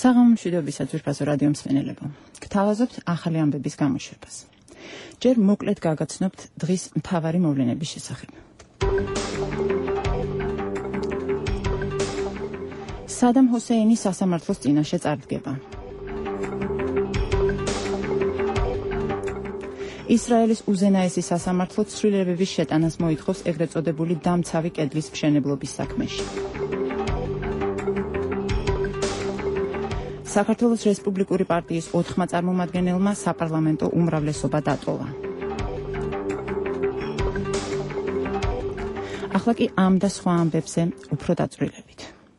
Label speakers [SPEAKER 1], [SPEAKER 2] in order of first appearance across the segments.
[SPEAKER 1] საღამომშვიდობისა ძვირფასო რადიო მსმენელებო. გთავაზობთ ახალი ამბების გამოშვებას. ჯერ მოკლედ გაგაცნობთ დღის მთავარი მოვლენების შესახებ. სადამ ჰუსეინი სასამართლოს წინაშე წარდგება. ისრაელის უზენაესი სასამართლო ცვლილებების შეტანას მოითხოვს ეგრეთ წოდებული დამცავი კედლის მშენებლობის საქმეში. საქართველოს რესპუბლიკური პარტიის 4 წარმომადგენელმა საპარლამენტო უმრავლესობა დატოვა. ახლა კი ამ და სხვა ამბებზე უფრო დაწვრილებით.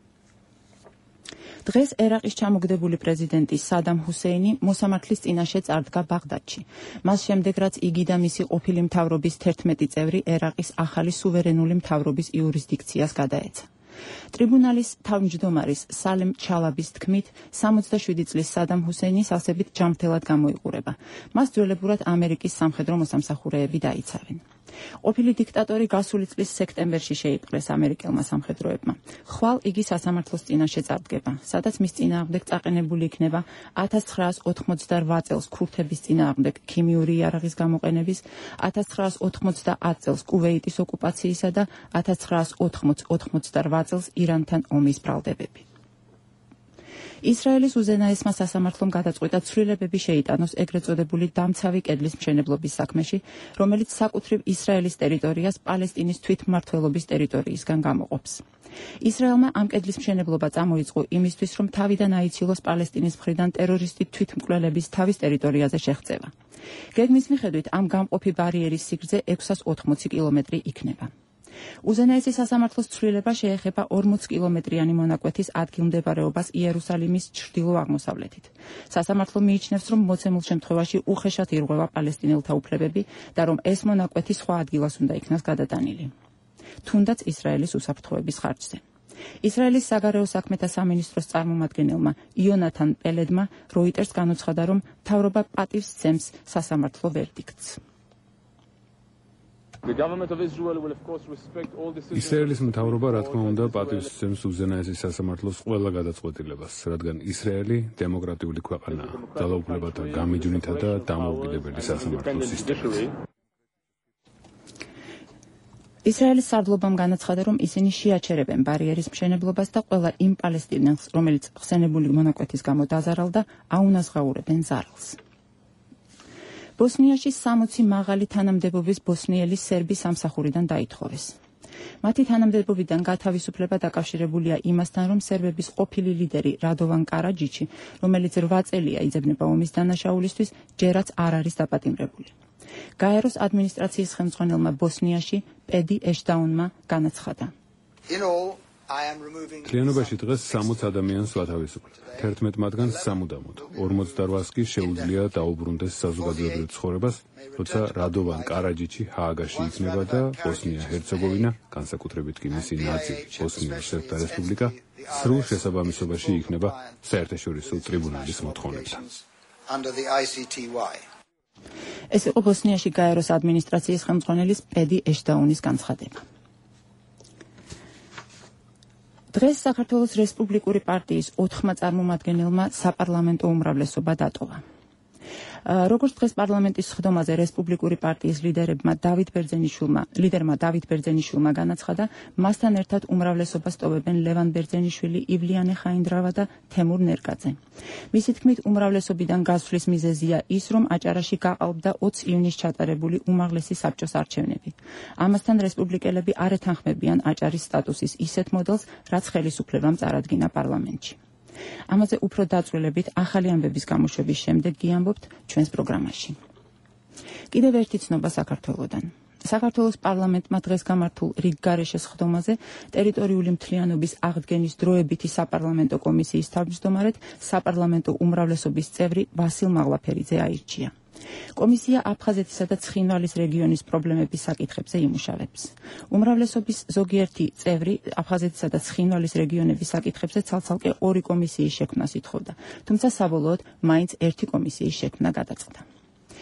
[SPEAKER 1] დღეს ერაყის ჩამოგდებული პრეზიდენტი სადამ ჰუსეინი მოსამართლის წინაშე წარდგა ბაღდადში. მას შემდეგ, რაც იგი და მისი ყოფილი მთავრობის 11 წევრი ერაყის ახალი სუვერენული მთავრობის იურისდიქციას გადაეცა. ტრიბუნალის თავმჯდომარის სალემ ჩალაბის თქმით, 67 წლის სადამ ჰუსეინის ასებით ჯანმრთელად გამოიყურება. მას ძველებურად ამერიკის სამხედრო მოსამსახურეები დაიცავენ. ყოფილი დიქტატორი გასული წლის სექტემბერში შეიპყრეს ამერიკელმა სამხედროებმა. ხვალ იგი სასამართლოს წინაშე წარდგება, სადაც მის წინააღმდეგ წაყენებული იქნება 1988 წელს ქურთების წინააღმდეგ ქიმიური იარაღის გამოყენების, 1990 წელს კუვეიტის ოკუპაციისა და 1988 წელს ირანთან ომის ბრალდებები. ისრაელის უზენაესმა სასამართლომ გადაწყვიტა ცვლილებები შეიტანოს ეგრეთ წოდებული დამცავი კედლის მშენებლობის საქმეში, რომელიც საკუთრივ ისრაელის ტერიტორიას პალესტინის თვითმმართველობის ტერიტორიისგან გამოყოფს. ისრაელმა ამ კედლის მშენებლობა წამოიწყო იმისთვის, რომ თავიდან აიცილოს პალესტინის მხრიდან ტერორისტი თვითმკვლელების თავის ტერიტორიაზე შეღწევა. გეგმის მიხედვით ამ გამყოფი ბარიერის სიგრძე 680 კილომეტრი იქნება. უზენაესი სასამართლოს ცვლილება შეეხება 40 კილომეტრიანი მონაკვეთის ადგილმდებარეობას იერუსალიმის ჩრდილო-აღმოსავლეთით. სასამართლო მიიჩნევს, რომ მოცემულ შემთხვევაში უხეშად ირღვევა პალესტინელთა უფლებები და რომ ეს მონაკვეთი სხვა ადგილას უნდა იქნას გადატანილი. თუნდაც ისრაელის უსაფრთხოების ხარჯზე. ისრაელის საგარეო საქმეთა სამინისტროს წარმომადგენელმა იონათან პელედმა როიტერს განუცხადა, რომ მთავრობა პატივს სცემს სასამართლო ვერდიქტს.
[SPEAKER 2] ისრაელის მთავრობა, რა თქმა უნდა, პატივს სცემს უზენაესი სასამართლოს ყველა გადაწყვეტილებას, რადგან ისრაელი დემოკრატიული ქვეყანაა, ძალაუფლებათა გამიჯვნითა და დამოუკიდებელი სასამართლო სისტემით.
[SPEAKER 1] ისრაელის სარდლობამ განაცხადა, რომ ისინი შეაჩერებენ ბარიერის მშენებლობას და ყველა იმ პალესტინელს, რომელიც ხსენებული მონაკვეთის გამო დაზარალდა, აუნაზღაურებენ ზარალს. ბოსნიაში 60 მაღალი თანამდებობის ბოსნიელი სერბი სამსახურიდან დაითხოვეს. მათი თანამდებობიდან გათავისუფლება დაკავშირებულია იმასთან, რომ სერბების ყოფილი ლიდერი რადოვან კარაჯიჩი, რომელიც 8 წელია იძებნება ომის დანაშაულისთვის, ჯერაც არ არის დაპატიმრებული. გაეროს ადმინისტრაციის ხელმძღვანელმა ბოსნიაში პედი ეშდაუნმა განაცხადა.
[SPEAKER 2] მთლიანობაში დღეს 60 ადამიანს ვათავისუფლებ. 11 მათგანს სამუდამოდ, 48-ს კი შეუძლია დაუბრუნდეს საზოგადოებრივ ცხოვრებას, როცა რადოვან კარაჯიჩი ჰააგაში იქნება და ბოსნია-ჰერცეგოვინა, განსაკუთრებით კი მისი ნაწილი, ბოსნია-სერბთა რესპუბლიკა, სრულ შესაბამისობაში იქნება საერთაშორისო ტრიბუნალის მოთხოვნებთან.
[SPEAKER 1] ეს იყო ბოსნიაში გაეროს ადმინისტრაციის ხელმძღვანელის პედი ეშდაუნის განცხადება. დღეს საქართველოს რესპუბლიკური პარტიის 4 წარმომადგენელმა საპარლამენტო უმრავლესობა დატოვა. როგორც დღეს პარლამენტის სხდომაზე რესპუბლიკური პარტიის ლიდერმა დავით ბერძენიშვილმა განაცხადა, მასთან ერთად უმრავლესობას ტოვებენ ლევან ბერძენიშვილი, ივლიანე ხაინდრავა და თემურ ნერგაძე. მისი თქმით, უმრავლესობიდან გასვლის მიზეზია ის, რომ აჭარაში გაყალბდა 20 ივნისს ჩატარებული უმაღლესი საბჭოს არჩევნები. ამასთან რესპუბლიკელები არ ეთანხმებიან აჭარის სტატუსის ისეთ მოდელს, რაც ხელისუფლებამ წარადგინა პარლამენტში. ამაზე უფრო დაწვრილებით ახალი ამბების გამოშვების შემდეგ გიამბობთ ჩვენს პროგრამაში. კიდევ ერთი ცნობა საქართველოდან. საქართველოს პარლამენტმა დღეს გამართულ რიგგარეშე სხდომაზე ტერიტორიული მთლიანობის აღდგენის დროებითი საპარლამენტო კომისიის თავმჯდომარედ საპარლამენტო უმრავლესობის წევრი ვასილ მაღლაფერიძე აირჩია. კომისია აფხაზეთისა და ცხინვალის რეგიონის პრობლემების საკითხებზე იმუშავებს. უმრავლესობის ზოგიერთი წევრი აფხაზეთისა და ცხინვალის რეგიონების საკითხებზე ცალ-ცალკე 2 კომისიის შექმნას ითხოვდა, თუმცა საბოლოოდ მაინც 1 კომისიის შექმნა გადაწყდა.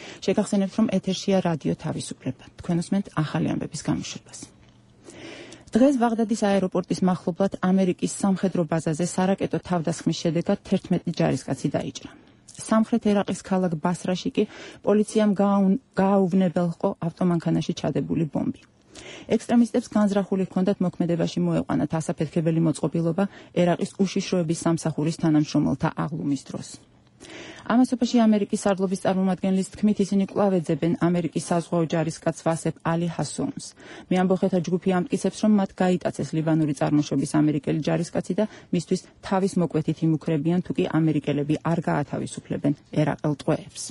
[SPEAKER 1] შეგახსენებთ, რომ ეთერშია რადიო თავისუფლება. თქვენ უსმენთ ახალი ამბების გამოშვებას. დღეს ბაღდადის აეროპორტის მახლობლად ამერიკის სამხედრო ბაზაზე სარაკეტო თავდასხმის შედეგად 11 ჯარისკაცი დაიჭრა. სამხრეთ ერაყის ქალაქ ბასრაში კი პოლიციამ გააუვნებელყო ავტომანქანაში ჩადებული ბომბი. ექსტრემისტებს განზრახული ჰქონდათ მოქმედებაში მოეყვანათ ასაფეთქებელი მოწყობილობა ერაყის უშიშროების სამსახურის თანამშრომელთა აღლუმის დროს. ამასობაში ამერიკის სარდლობის წარმომადგენლის თქმით ისინი კვლავ ეძებენ ამერიკის საზღვაო ჯარისკაც ვასებ ალი ჰასოუნს. მეამბოხეთა ჯგუფი ამტკიცებს, რომ მათ გაიტაცეს ლიბანური წარმოშობის ამერიკელი ჯარისკაცი და მისთვის თავის მოკვეთით იმუქრებიან, თუ კი ამერიკელები არ გაათავისუფლებენ ერაყელ ტყვეებს.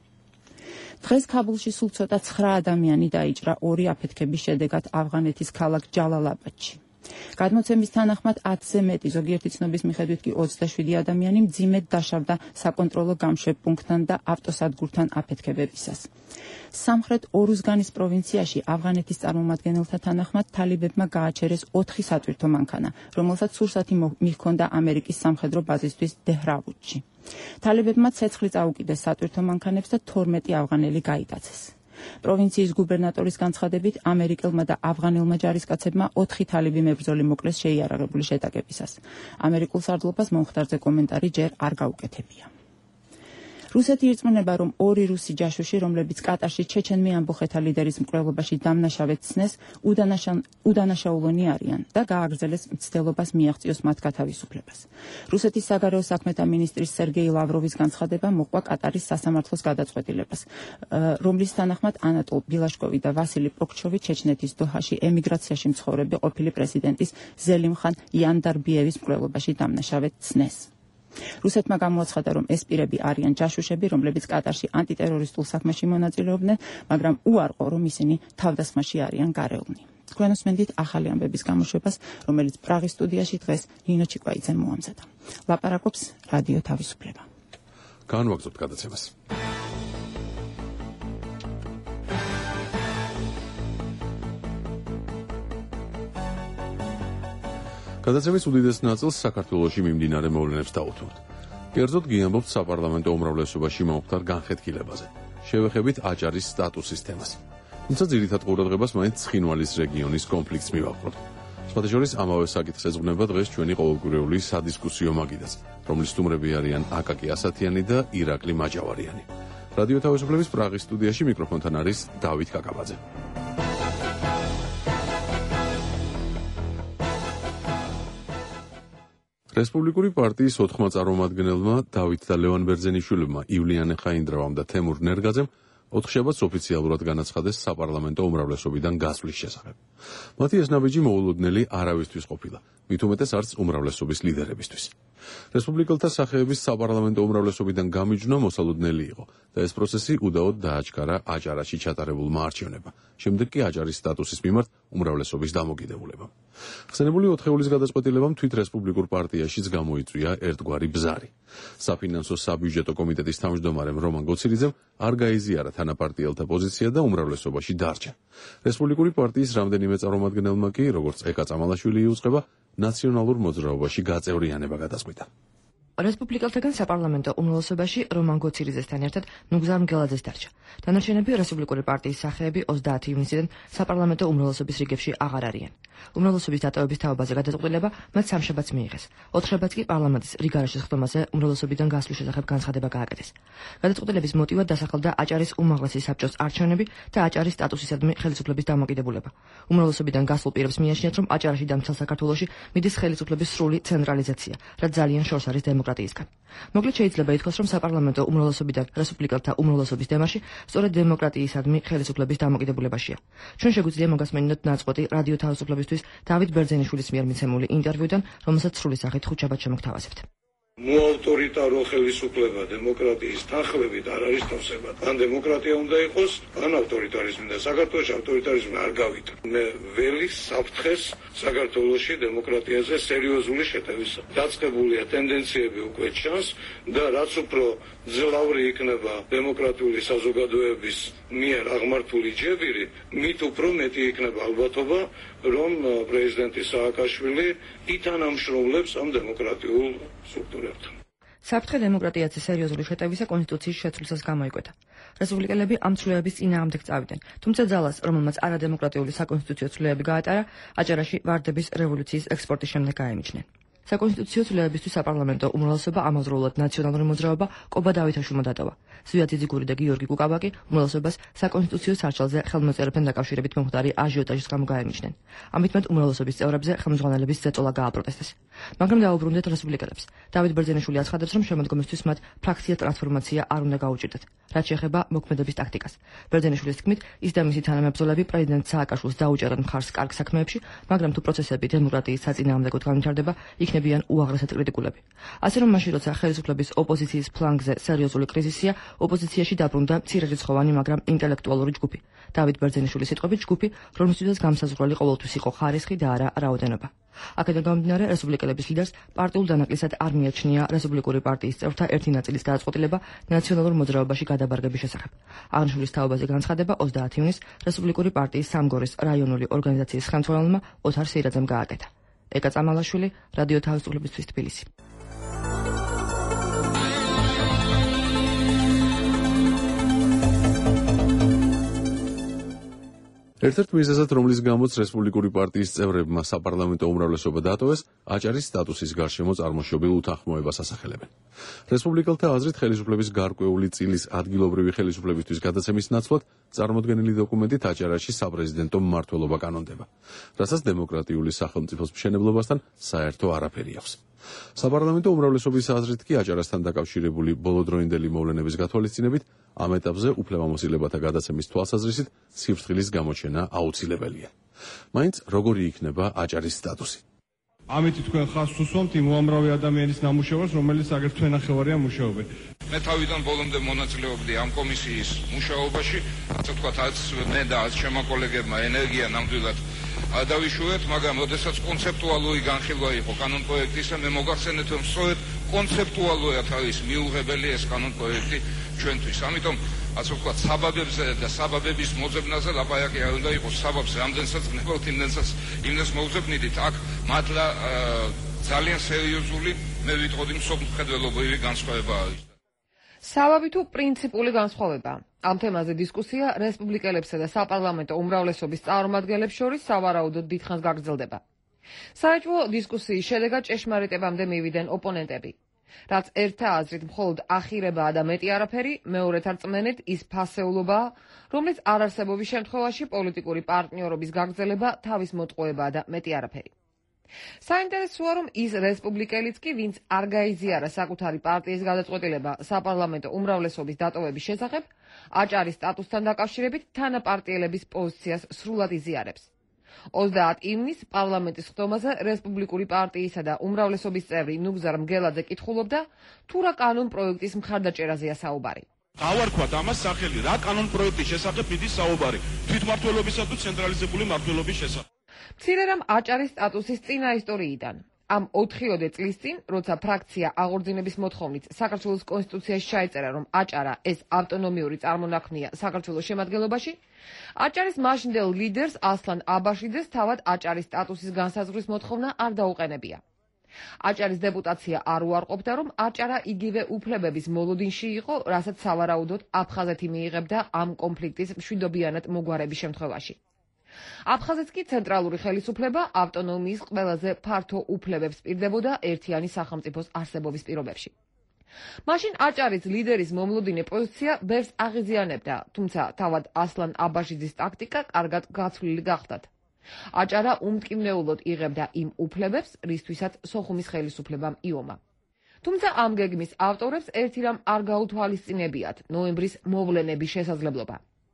[SPEAKER 1] დღეს ქაბულში სულ ცოტა 9 ადამიანი დაიჭრა 2 აფეთქების შედეგად ავღანეთის ქალაქ ჯალალაბადში. გადმოცემის თანახმად 10-ზე მეტი, ზოგიერთი ცნობის მიხედვით კი 27 ადამიანი მძიმედ დაშავდა საკონტროლო გამშვებ პუნქტთან და ავტოსადგურთან აფეთქებებისას. სამხრეთ ორუზგანის პროვინციაში ავღანეთის წარმომადგენელთა თანახმად თალიბებმა გააჩერეს 4 სატვირთო მანქანა, რომელსაც სურსათი მიჰქონდა ამერიკის სამხედრო ბაზისთვის დეჰრავუდში. თალიბებმა ცეცხლი წაუკიდეს სატვირთო მანქანებს და 12 ავღანელი გაიტაცეს. პროვინციის გუბერნატორის განცხადებით, ამერიკელმა და ავღანელმა ჯარისკაცებმა 4 თალიბი მებრძოლი მოკლეს შეიარაღებული შეტაკებისას. ამერიკულ სარდლობას მომხდარზე კომენტარი ჯერ არ გაუკეთებია. რუსეთი ირწმუნება, რომ 2 რუსი ჯაშუში, რომლებიც კატარში ჩეჩენ მეამბოხეთა ლიდერის მკვლელობაში დამნაშავედ ცნეს, უდანაშაულონი არიან და გააგრძელეს მცდელობას მიაღწიოს მათ გათავისუფლებას. რუსეთის საგარეო საქმეთა მინისტრის სერგეი ლავროვის განცხადება მოყვა კატარის სასამართლოს გადაწყვეტილებას, რომლის თანახმად ანატოლ ბილაშკოვი და ვასილი პროქჩოვი ჩეჩნეთის დოჰაში ემიგრაციაში მცხოვრები ყოფილი პრეზიდენტის ზელიმხან იანდარბიევის მკვლელობაში დამნაშავედ ცნეს. რუსეთმა გამოაცხადა, რომ ეს პირები არიან ჯაშუშები, რომლებიც კატარში ანტიტერორისტულ საქმეში მონაწილეობდნენ, მაგრამ უარყო, რომ ისინი თავდასხმაში არიან გარეულნი. თქვენ უსმენთ ახალი ამბების გამოშვებას, რომელიც პრაღის სტუდიაში დღეს ნინო ჩიკვაიძემ მოამზადა. ლაპარაკობს რადიო თავისუფლება.
[SPEAKER 3] განვაგრძობთ გადაცემას. გადაცემის უდიდეს ნაწილს საქართველოში მიმდინარე მოვლენებს დავუთმობთ. კერძოდ გიამბობთ საპარლამენტო უმრავლესობაში მომხდარ განხეთქილებაზე. შევეხებით აჭარის სტატუსის თემას. თუმცა ძირითად ყურადღებას მაინც ცხინვალის რეგიონის კონფლიქტს მივაყრობთ. სხვათა შორის ამავე საკითხს ეძღვნება დღეს ჩვენი ყოველკვირეული სადისკუსიო მაგიდაც, რომლის სტუმრები არიან აკაკი ასათიანი და ირაკლი მაჯავარიანი. რადიო თავისუფლების პრაღის სტუდიაში მიკროფონთან არის დავით კაკაბაძე. რესპუბლიკური პარტიის 4 წარმომადგენელმა დავით და ლევან ბერძენიშვილებმა, ივლიანე ხაინდრავამ და თემურ ნერგაძემ 4 შაბათს ოფიციალურად განაცხადეს საპარლამენტო უმრავლესობიდან გასვლის შესახებ. მათი ეს ნაბიჯი მოულოდნელი არავისთვის ყოფილა, მით უმეტეს არც უმრავლესობის ლიდერებისთვის. რესპუბლიკელთა სახეების საპარლამენტო უმრავლესობიდან გამიჯვნა მოსალოდნელი იყო და ეს პროცესი უდაოდ დააჩქარა აჭარაში ჩატარებულმა არჩევნებმა. შემდეგ კი აჭარის სტატუსის მიმართ უმრავლესობის დამოკიდებულებამ. ხსენებული 4-ეულის გადაწყვეტილებამ თვით რესპუბლიკურ პარტიაშიც გამოიწვია ერთგვარი ბზარი. საფინანსო საბიუჯეტო კომიტეტის თავმჯდომარემ რომან გოცირიძემ არ გაიზიარა თანაპარტიელთა პოზიცია და უმრავლესობაში დარჩა. რესპუბლიკური პარტიის რამდენიმე წარმომადგენელმა კი, როგორც ეკა წამალაშვილი იუწყება, ნაციონალურ მოძრაობაში გაწევრიანება გადაწყვიტა.
[SPEAKER 4] რესპუბლიკელთაგან საპარლამენტო უმრავლესობაში რომან გოცირიძესთან ერთად ნუგზარ მგელაძეს დარჩა. დანარჩენები რესპუბლიკური პარტიის სახეები 30 ივნისიდან საპარლამენტო უმრავლესობის რიგებში აღარ არიან. უმრავლესობის დატოვების თავაზე გადაწყვეტილება მათ სამშაბათს მიიღეს. 4 შაბათს კი პარლამენტის რიგარაშის ხდომაზე უმრავლესობიდან გასვლის შესახებ განცხადება გააკეთეს. გადაწყვეტილების მოტივად დასახელდა აჭარის უმაღლესი საბჭოს არჩევნები და აჭარის სტატუსისადმი ხელისუფლების დამოკიდებულება. უმრავლესობიდან გასულ პირებს მიაჩნიათ, რომ აჭარაში და მთელ საქართველოში მიდის ხელისუფლების სრული ცენტრალიზაცია, რაც ძალიან შორს არის დემოკრატიისგან. მოკლედ შეიძლება ითქვას, რომ საპარლამენტო უმრავლესობიდან რესპუბლიკელთა უმრავლესობის დემარში სწორედ დემოკრატიისადმი ხელისუფლების დამოკიდებულებაშია. ჩვენ შეგვიძლია მოგასმენინოთ ნაწყვეტი რადიო თავისუფლებისთვის დავით ბერძენიშვილის მიერ მიცემული ინტერვიუდან, რომელსაც სრული სახით 5 შაბათს შემოგთავაზებთ.
[SPEAKER 5] მოავტორიტარო ხელისუფლება დემოკრატიის თანხლებით არ არის თავსებად. ან დემოკრატია უნდა იყოს, ან ავტორიტარიზმი და საქართველოში ავტორიტარიზმი არ გავიდა. მე ველი საფრთხეს საქართველოში დემოკრატიაზე სერიოზული შეტევისა. დაწყებულია ტენდენციები უკვე ჩანს და რაც უფრო ძლავრი იქნება დემოკრატიული საზოგადოების მიერ აღმართული ჯებირი, მით უფრო მეტი იქნება ალბათობა, რომ პრეზიდენტი სააკაშვილი ითანამშრომლებს ამ დემოკრატიულ სტრუქტურებთან.
[SPEAKER 4] საფრთხე დემოკრატიაზე სერიოზული შეტევისა კონსტიტუციის შეცვლისას გამოიკვეთა. რესპუბლიკელები ამ ცვლილებების წინააღმდეგ წავიდნენ, თუმცა ძალას, რომელმაც არადემოკრატიული საკონსტიტუციო ცვლილებები გაატარა, აჭარაში ვარდების რევოლუციის ექსპორტის შემდეგ გაემიჩნენ. საკონსტიტუციო ცვლილებებისთვის საპარლამენტო უმრავლესობა ამავდროულად ნაციონალური მოძრაობა კობა დავითაშვილმა დატოვა. ზვია ძიძიგური და გიორგი კუკაბაკი უმრავლესობას საკონსტიტუციო სარჩელზე ხელმოწერებთან დაკავშირებით მომხდარი აჟიოტაჟის გამო გაემიჩნენ. ამით მათ უმრავლესობის წევრებზე ხელმძღვანელების ზეწოლა გააპროტესტეს. მაგრამ დაუბრუნდეთ რესპუბლიკელებს. დავით ბერძენიშვილი აცხადებს, რომ შემოდგომისთვის მათ ფრაქცია ტრანსფორმაცია არ უნდა გაუჭირდეთ, რაც შეეხება მოქმედების ტაქტიკას. ბერძენიშვილის თქმით, ის და მისი თანამებრძოლები პრეზიდენტ სააკაშვილს დაუჭერენ მხარს კარგ საქმეებში, მაგრამ თუ პროცესები დემოკრატიის საწინააღმდეგოდ განვითარდება, იქნებიან უაღრესად კრიტიკულები. ასე რომ მაშინ როცა ხელისუფლების ოპოზიციის ფლანგზე სერიოზული კრიზისია, ოპოზიციაში დაბრუნდა მცირერიცხოვანი, მაგრამ ინტელექტუალური ჯგუფი. დავით ბერძენიშვილის სიტყვებით, ჯგუფი, რომლისთვისაც გამსაზღვრელი ყოველთვის იყო ხარისხი და არა რაოდენობა. აქედან გამომდინარე, რესპუბლიკელების ლიდერს პარტიულ დანაკლისად არ მიაჩნია რესპუბლიკური პარტიის წევრთა ერთი ნაწილის გადაწყვეტილება ნაციონალურ მოძრაობაში გადაბარგების შესახებ. აღნიშნულის თაობაზე განცხადება 30 ივნისს რესპუბლიკური პარტიის სამგორის რაიონული ორგანიზაციის ხელმძღვანელმა ოთარ სეირაძემ გააკეთა. ეკა წამალაშვილი, რადიო თავისუფლებისთვის თბილისი.
[SPEAKER 3] ერთ-ერთ მიზეზად, რომლის გამოც რესპუბლიკური პარტიის წევრებმა საპარლამენტო უმრავლესობა დატოვეს, აჭარის სტატუსის გარშემო წარმოშობილ უთანხმოებას ასახელებენ. რესპუბლიკელთა აზრით, ხელისუფლების გარკვეული წილის ადგილობრივი ხელისუფლებისთვის გადაცემის ნაცვლად წარმოდგენილი დოკუმენტით აჭარაში საპრეზიდენტო მმართველობა კანონდება, რასაც დემოკრატიული სახელმწიფოს მშენებლობასთან საერთო არაფერი აქვს. საპარლამენტო უმრავლესობის აზრით კი აჭარასთან დაკავშირებული ბოლოდროინდელი მოვლენების გათვალისწინებით ამ ეტაპზე უფლებამოსილებათა გადაცემის თვალსაზრისით სიფრთხილის გამოჩენა აუცილებელია. მაინც როგორი იქნება აჭარის სტატუსი?
[SPEAKER 6] ამით თქვენ ხაზს უსვამთ იმ უამრავი ადამიანის ნამუშევრს, რომელიც აგერ თქვენ ნახევარია მუშაობენ.
[SPEAKER 5] მე თავიდან ბოლომდე მონაწილეობდი ამ კომისიის მუშაობაში, ასე ვთქვათ, მე და ჩემო კოლეგებმა ენერგია ნამდვილად დავიშურეთ, მაგრამ როდესაც კონცეპტუალური განხილვა იყო კანონ პროექტისა, მე მოგახსენეთ, რომ სწორედ კონცეპტუალურად არის მიუღებელი ეს კანონ პროექტი ჩვენთვის. ამიტომ ასე ვთქვათ, საბაბებზე და საბაბების მოძებნაზე ლაპარაკი არ უნდა იყოს. საბაბს რამდენსაც გნებავთ, იმდენს მოვძებნიდით. აქ მართლა ძალიან სერიოზული, მე ვიტყოდი, მსოფლმხედველობრივი განსხვავება არის.
[SPEAKER 7] საბაბი თუ პრინციპული განსხვავება. ამ თემაზე დისკუსია რესპუბლიკელებსა და საპარლამენტო უმრავლესობის წარმომადგენლებს შორის სავარაუდოდ დიდხანს გაგრძელდება. საერთო დისკუსიის შედეგად ჭეშმარიტებამდე მივიდნენ ოპონენტები. რაც ერთა აზრით მხოლოდ ახირებაა და მეტი არაფერი, მეორეთა რწმენით ის ფასეულობაა, რომლის არარსებობის შემთხვევაში პოლიტიკური პარტნიორობის გაგრძელება თავის მოტყუებაა და მეტი არაფერი. საინტერესოა, რომ ის რესპუბლიკელიც კი, ვინც არ გაიზიარა საკუთარი პარტიის გადაწყვეტილება საპარლამენტო უმრავლესობის დატოვების შესახებ, აჭარის სტატუსთან დაკავშირებით თანაპარტიელების პოზიციას სრულად იზიარებს. 30 ივნისს პარლამენტის ხდომაზე რესპუბლიკური პარტიისა და უმრავლესობის წევრი ნუგზარ მგელაძე კითხულობდა, თუ რა კანონ პროექტის მხარდაჭერაზეა საუბარი.
[SPEAKER 6] გავარქვათ ამას სახელი, რა კანონ პროექტის შესახებ მიდის საუბარი, თვითმმართველობისა თუ ცენტრალიზებული მმართველობის შესახებ.
[SPEAKER 7] მცირე რამ აჭარის სტატუსის წინა ისტორიიდან. ამ 4-ოდე წლის წინ, როცა ფრაქცია აღორძინების მოთხოვნით საქართველოს კონსტიტუციაში ჩაეწერა, რომ აჭარა ეს ავტონომიური წარმონაქმნია საქართველოს შემადგენლობაში, აჭარის მაშინდელ ლიდერს ასლან აბაშიძეს თავად აჭარის სტატუსის განსაზღვრის მოთხოვნა არ დაუყენებია. აჭარის დეპუტაცია არ უარყოფდა, რომ აჭარა იგივე უფლებების მოლოდინში იყო, რასაც სავარაუდოდ აფხაზეთი მიიღებდა ამ კონფლიქტის მშვიდობიანად მოგვარების შემთხვევაში. აფხაზეთს კი ცენტრალური ხელისუფლება ავტონომიის ყველაზე ფართო უფლებებს პირდებოდა ერთიანი სახელმწიფოს არსებობის პირობებში. მაშინ აჭარის ლიდერის მომლოდინე პოზიცია ბევრს აღიზიანებდა, თუმცა თავად ასლან აბაშიძის ტაქტიკა კარგად გაცვლილი გახდათ. აჭარა უმტკივნეულოდ იღებდა იმ უფლებებს, რისთვისაც სოხუმის ხელისუფლებამ იომა. თუმცა ამ გეგმის ავტორებს ერთი რამ არ გაუთვალისწინებიათ ნოემბრის მოვლენების შესაძლებლობა.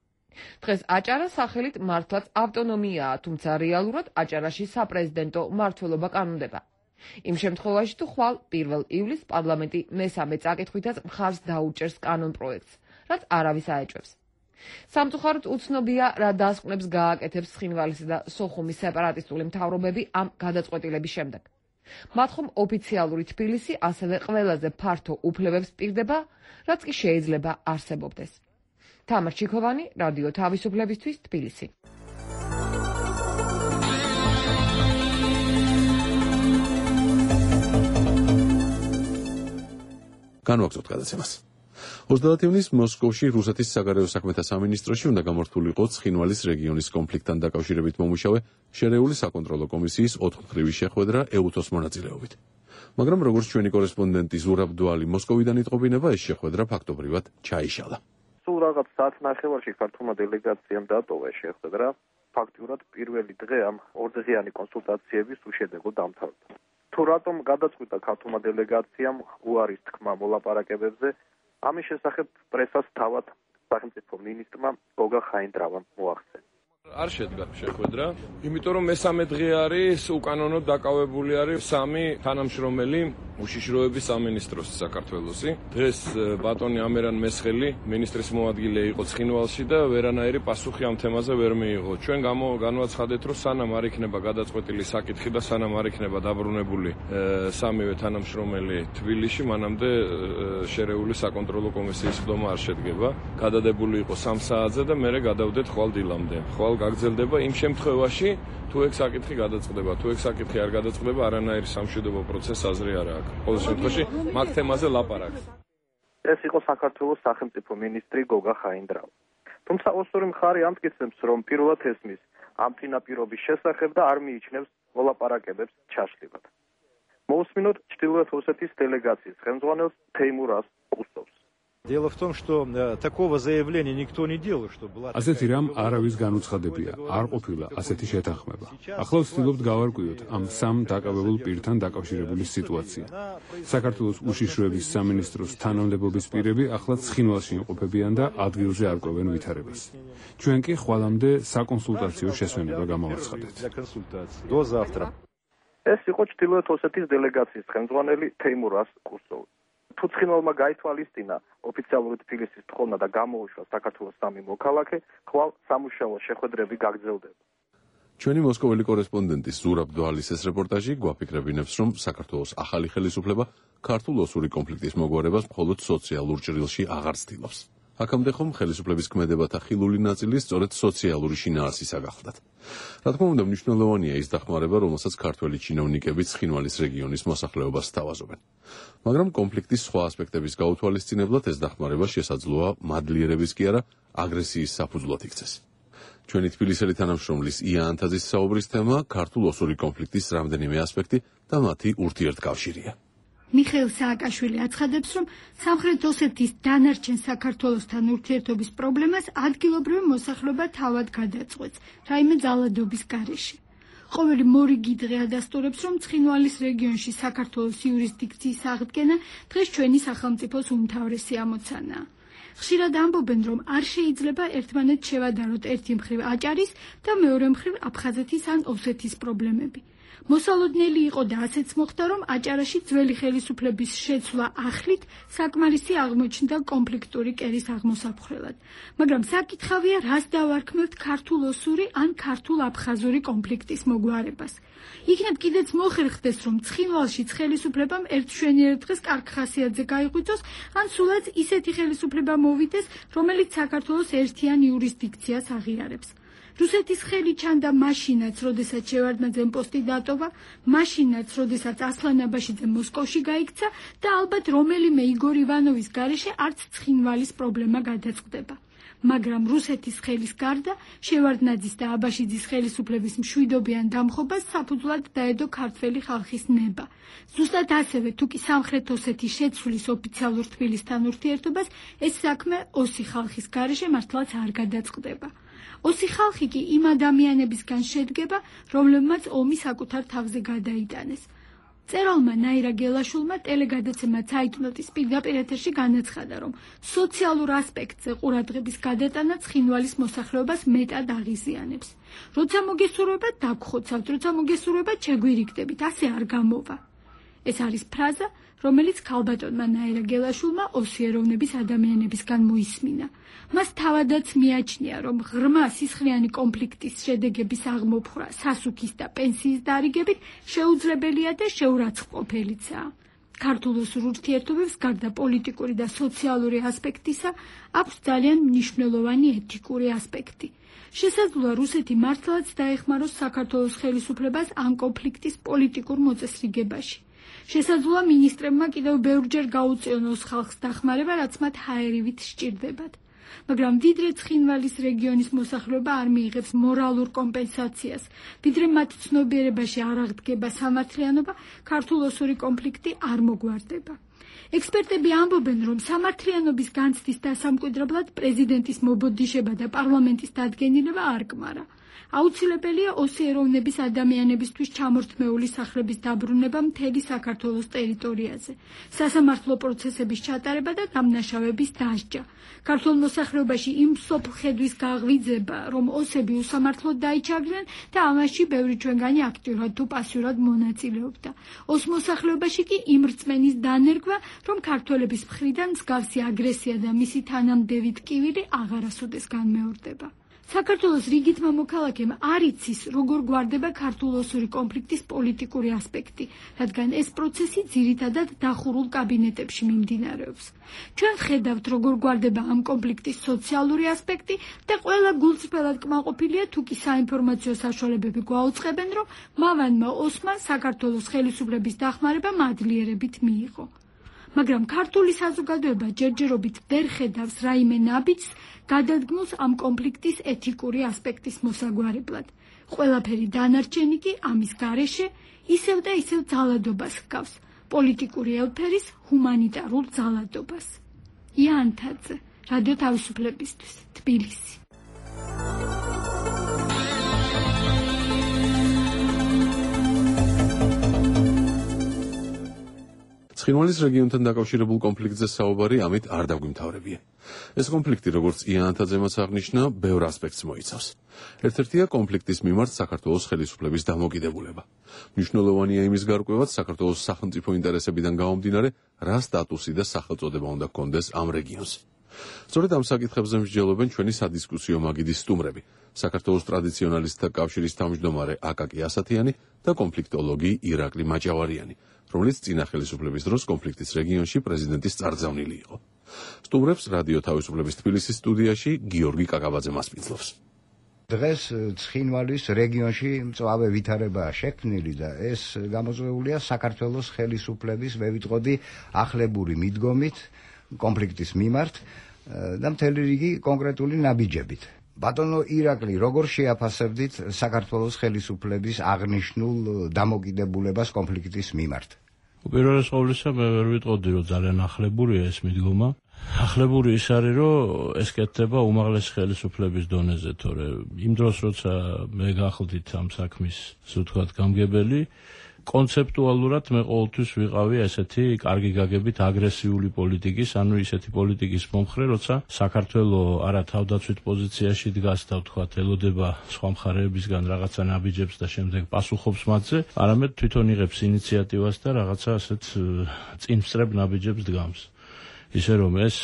[SPEAKER 7] დღეს აჭარა სახელით მართლაც ავტონომიაა, თუმცა რეალურად აჭარაში საპრეზიდენტო მმართველობა კანონდება. იმ შემთხვევაში თუ ხვალ 1 ივლისს პარლამენტი მესამე წაკითხვითაც მხარს დაუჭერს კანონ პროექტს, რაც არავის აეჭვებს. სამწუხაროდ უცნობია, რა დასკვნებს გააკეთებს ცხინვალისა და სოხუმის სეპარატისტული მთავრობები ამ გადაწყვეტილების შემდეგ. მათ ხომ ოფიციალური თბილისი ასევე ყველაზე ფართო უფლებებს პირდება, რაც კი შეიძლება არსებობდეს. თამარ ჩიქოვანი, რადიო თავისუფლებისთვის, თბილისი.
[SPEAKER 3] განვაგრძობთ გადაცემას. 30 ივნისს მოსკოვში რუსეთის საგარეო საქმეთა სამინისტროში უნდა გამართულიყო ცხინვალის რეგიონის კონფლიქტთან დაკავშირებით მომუშავე შერეული საკონტროლო კომისიის 4 მხრივი შეხვედრა ეუთოს მონაწილეობით. მაგრამ როგორც ჩვენი კორესპონდენტი ზურაბ დვალი მოსკოვიდან იტყობინება, ეს შეხვედრა ფაქტობრივად ჩაიშალა.
[SPEAKER 8] სულ რაღაც საათნახევარში ქართულმა დელეგაციამ დატოვა ეს შეხვედრა. ფაქტიურად პირველი დღე ამ ორდღიანი კონსულტაციების უშედეგო დამთავრდა. თუ რატომ გადაწყვიტა ქართულმა დელეგაციამ უარის თქმა მოლაპარაკებებზე, ამის შესახებ პრესას თავად სახელმწიფო მინისტრმა გოგა ხაინდრავამ მოახსენა.
[SPEAKER 9] არ შედგა შეხვედრა, იმიტომ რომ მესამე დღე არის უკანონოდ დაკავებული არის სამი თანამშრომელი უშიშროების სამინისტროს საქართველოსი. დღეს ბატონი ამერან მესხელი მინისტრის მოადგილე იყო ცხინვალში და ვერანაირი პასუხი ამ თემაზე ვერ მიიღო. ჩვენ განვაცხადეთ, რომ სანამ არ იქნება გადაწყვეტილი საკითხი და სანამ არ იქნება დაბრუნებული სამივე თანამშრომელი თბილისში, მანამდე შერეული საკონტროლო კომისიის ხდომა არ შედგება. გადადებული იყო 3 საათზე და მერე გადავდეთ ხვალ დილამდე. ხვალ გაგრძელდება იმ შემთხვევაში, თუ ეგ საკითხი გადაწყდება, თუ ეგ საკითხი არ გადაწყდება, არანაირი სამშვიდობო პროცესი აზრი არ აქვს. ყოველ შემთხვევაში მაგ თემაზე ლაპარაკს.
[SPEAKER 8] ეს იყო საქართველოს სახელმწიფო მინისტრი გოგა ხაინდრავა. თუმცა ოსური მხარე ამტკიცებს, რომ პირველად ესმის ამ წინაპირობის შესახებ და არ მიიჩნევს მოლაპარაკებებს ჩაშლილად. მოусმინოთ ჩრდილოეთ ოსეთის დელეგაციის ხელმძღვანელს თეიმურას კუსოვს.
[SPEAKER 10] Дело в том, что такого заявления никто не делал, что была.
[SPEAKER 2] ასეთი რამ არავის განუცხადებია, არ ყოფილა ასეთი შეთანხმება. ახლა ვცდილობთ გავარკვიოთ ამ სამ დაკავებულ პირთან დაკავშირებული სიტუაცია. საქართველოს უშიშროების სამინისტროს თანამდებობის პირები ახლა ცხინვალში იმყოფებიან და ადგილზე არ ყვევენ ვითარებას. ჩვენ კი ხვალამდე საკონსულტაციო შესვენება გამოვაცხადეთ.
[SPEAKER 10] До завтра.
[SPEAKER 8] ეს იყო ჩრდილოეთ ოსეთის დელეგაციის ხელმძღვანელი თეიმურას კუსოვი. თუ ცხინვალმა გაითვალისწინა ოფიციალური თბილისის თხოვნა და გამოუშვა საქართველოს სამი მოქალაქე, ხვალ სამუშაო შეხვედრები გაგრძელდება.
[SPEAKER 3] ჩვენი მოსკოველი კორესპონდენტი ზურაბ დვალის ეს რეპორტაჟი გვაფიქრებინებს, რომ საქართველოს ახალი ხელისუფლება ქართულ-ოსური კონფლიქტის მოგვარებას მხოლოდ სოციალურ ჭრილში აღარ ცდილობს. აქამდე ხომ ხელისუფლების ქმედებათა ხილული ნაწილი სწორედ სოციალური შინაარსისა გახლდათ. რა თქმა უნდა, მნიშვნელოვანია ის დახმარება, რომელსაც ქართველი ჩინოვნიკები ცხინვალის რეგიონის მოსახლეობას სთავაზობენ. მაგრამ კონფლიქტის სხვა ასპექტების გაუთვალისწინებლად ეს დახმარება შესაძლოა მადლიერების კი არა, აგრესიის საფუძვლად იქცეს. ჩვენი თბილისელი თანამშრომლის ია ანთაძის საუბრის თემა ქართულ-ოსური კონფლიქტის რამდენიმე ასპექტი და მათი ურთიერთკავშირია.
[SPEAKER 11] მიხეილ სააკაშვილი აცხადებს, რომ სამხრეთ ოსეთის დანარჩენ საქართველოსთან ურთიერთობის პრობლემას ადგილობრივი მოსახლეობა თავად გადაწყვეტს, რაიმე ძალადობის გარეშე. ყოველი მორიგი დღე ადასტურებს, რომ ცხინვალის რეგიონში საქართველოს იურისდიქციის აღდგენა დღეს ჩვენი სახელმწიფოს უმთავრესი ამოცანაა. ხშირად ამბობენ, რომ არ შეიძლება ერთმანეთს შევადაროთ ერთი მხრივ აჭარის და მეორე მხრივ აფხაზეთის ან ოსეთის პრობლემები. მოსალოდნელი იყო და ასეც მოხდა, რომ აჭარაში ძველი ხელისუფლების შეცვლა ახლით საკმარისი აღმოჩნდა კონფლიქტური კერის აღმოსაფხრელად. მაგრამ საკითხავია, რას დავარქმევთ ქართულ-ოსური ან ქართულ-აფხაზური კონფლიქტის მოგვარებას. იქნებ კიდეც მოხერხდეს, რომ ცხინვალში ხელისუფლებამ ერთ მშვენიერ დღეს კარგ ხასიათზე გაიღვიძოს, ან სულაც ისეთი ხელისუფლება მოვიდეს, რომელიც საქართველოს ერთიან იურისდიქციას აღიარებს. რუსეთის ხელი ჩანდა მაშინაც, როდესაც შევარდნაძემ პოსტი დატოვა, მაშინაც, როდესაც ასლან აბაშიძე მოსკოვში გაიქცა და ალბათ რომელიმე იგორ ივანოვის გარეშე არც ცხინვალის პრობლემა გადაწყდება. მაგრამ რუსეთის ხელის გარდა შევარდნაძის და აბაშიძის ხელისუფლების მშვიდობიან დამხობას საფუძვლად დაედო ქართველი ხალხის ნება. ზუსტად ასევე, თუ კი სამხრეთ ოსეთის შეცვლის ოფიციალურ თბილისთან ურთიერთობას, ეს საქმე ოსი ხალხის გარეშე მართლაც არ გადაწყდება. ოსი ხალხი კი იმ ადამიანებისგან შედგება, რომლებმაც ომი საკუთარ თავზე გადაიტანეს. წერალმა ნაირა გელაშვილმა ტელეგადაცემა ცაიტნოტის პირდაპირ ეთერში განაცხადა, რომ სოციალურ ასპექტზე ყურადღების გადატანა ცხინვალის მოსახლეობას მეტად აღიზიანებს. როცა მოგესურვებათ, დაგხოცავთ, როცა მოგესურვებათ, შეგვირიგდებით, ასე არ გამოვა. ეს არის ფრაზა, რომელიც ქალბატონმა ნაირა გელაშვილმა ოსიეროვნების ადამიანებისგან მოისმინა. მას თავადაც მიაჩნია, რომ ღრმა სისხლიანი კონფლიქტის შედეგების აღმოფხვრა სასუქის და პენსიის დარიგებით შეუძლებელია და შეურაცხმყოფელიცაა. ქართულ-ოსურ ურთიერთობებს გარდა პოლიტიკური და სოციალური ასპექტისა, აქვს ძალიან მნიშვნელოვანი ეთიკური ასპექტი. შესაძლოა რუსეთი მართლაც დაეხმაროს საქართველოს ხელისუფლებას ამ კონფლიქტის პოლიტიკურ მოწესრიგებაში. შესაძლოა მინისტრებმა კიდევ ბევრჯერ გაუწიონოს ხალხს დახმარება, რაც მათ ჰაერივით სჭირდებათ. მაგრამ ვიდრე ცხინვალის რეგიონის მოსახლეობა არ მიიღებს მორალურ კომპენსაციას, ვიდრე მათ ცნობიერებაში არ აღდგება სამართლიანობა, ქართულ-ოსური კონფლიქტი არ მოგვარდება. ექსპერტები ამბობენ, რომ სამართლიანობის განცდის დასამკვიდრებლად პრეზიდენტის მობოდიშება და პარლამენტის დადგენილება არ კმარა. აუცილებელია ოსი ეროვნების ადამიანებისთვის ჩამორთმეული სახლების დაბრუნება მთელი საქართველოს ტერიტორიაზე, სასამართლო პროცესების ჩატარება და დამნაშავების დასჯა. ქართულ მოსახლეობაში იმ სოფლხედვის გაღვიძება, რომ ოსები უსამართლოდ დაიჩაგდნენ და ამაში ბევრი ჩვენგანი აქტიურად თუ პასიურად მონაწილეობდა. ოს მოსახლეობაში კი იმ რწმენის დანერგვა, რომ ქართველების მხრიდან მსგავსი აგრესია და მისი თანამდევი ტკივილი აღარასოდეს განმეორდება. საქართველოს რიგითმა მოქალაქემ არ იცის, როგორ გვარდება ქართულ-ოსური კონფლიქტის პოლიტიკური ასპექტი, რადგან ეს პროცესი ძირითადად დახურულ კაბინეტებში მიმდინარეობს. ჩვენ ხედავთ, როგორ გვარდება ამ კონფლიქტის სოციალური ასპექტი და ყველა გულწრფელად კმაყოფილია, თუ კი საინფორმაციო საშუალებები გვაუწყებენ, რომ მავანმა ოსმა საქართველოს ხელისუფლების დახმარება მადლიერებით მიიღო. მაგრამ ქართული საზოგადოება ჯერჯერობით ვერ ხედავს რაიმე ნაბიჯს გადადგმულს ამ კონფლიქტის ეთიკური ასპექტის მოსაგვარებლად. ყველაფერი დანარჩენი კი ამის გარეშე ისევ და ისევ ძალადობას ჰგავს, პოლიტიკური ელფერის ჰუმანიტარულ ძალადობას. იან თაძე, რადიო თავისუფლებისთვის, თბილისი.
[SPEAKER 3] ცხინვალის რეგიონთან დაკავშირებულ კონფლიქტზე საუბარი ამით არ დაგვიმთავრებია. ეს კონფლიქტი, როგორც იანათაძემაც აღნიშნა, ბევრ ასპექტს მოიცავს. ერთ-ერთია კონფლიქტის მიმართ საქართველოს ხელისუფლების დამოკიდებულება. მნიშვნელოვანია იმის გარკვევაც საქართველოს სახელმწიფო ინტერესებიდან გამომდინარე, რა სტატუსი და სახელწოდება უნდა ჰქონდეს ამ რეგიონს. სწორედ ამ საკითხებზე მსჯელობენ ჩვენი სადისკუსიო მაგიდის სტუმრები, საქართველოს ტრადიციონალისტთა კავშირის თავმჯდომარე აკაკი ასათიანი და კონფლიქტოლოგი ირაკლი მაჭავარიანი, რომელიც წინა ხელისუფლების დროს კონფლიქტის რეგიონში პრეზიდენტის წარგზავნილი იყო. სტუმრებს რადიო თავისუფლების თბილისის სტუდიაში გიორგი კაკაბაძე მასპინძლობს.
[SPEAKER 12] დღეს ცხინვალის რეგიონში მწვავე ვითარებაა შექმნილი და ეს გამოწვეულია საქართველოს ხელისუფლების, მე ვიტყოდი, ახლებური მიდგომით კონფლიქტის მიმართ და მთელი რიგი კონკრეტული ნაბიჯებით. ბატონო ირაკლი, როგორ შეაფასებდით საქართველოს ხელისუფლების აღნიშნულ დამოკიდებულებას კონფლიქტის მიმართ?
[SPEAKER 13] უპირველეს ყოვლისა, მე ვერ ვიტყოდი, რომ ძალიან ახლებურია ეს მიდგომა. ახლებური ის არის, რომ ეს კეთდება უმაღლესი ხელისუფლების დონეზე, თორე იმ დროს, როცა მე გახლდით ამ საქმის, ასე ვთქვათ, გამგებელი, კონცეპტუალურად მე ყოველთვის ვიყავი ესეთი კარგი გაგებით აგრესიული პოლიტიკის, ანუ ისეთი პოლიტიკის მომხრე, როცა საქართველოს არა თავდაცვით პოზიციაში დგას და ვთქვათ, ელოდება სხვა მხარეებისგან რაღაცა ნაბიჯებს და შემდეგ პასუხობს მათზე, არამედ თვითონ იღებს ინიციატივას და რაღაცა ასეთ წინსწრებ ნაბიჯებს დგამს. ისე რომ ეს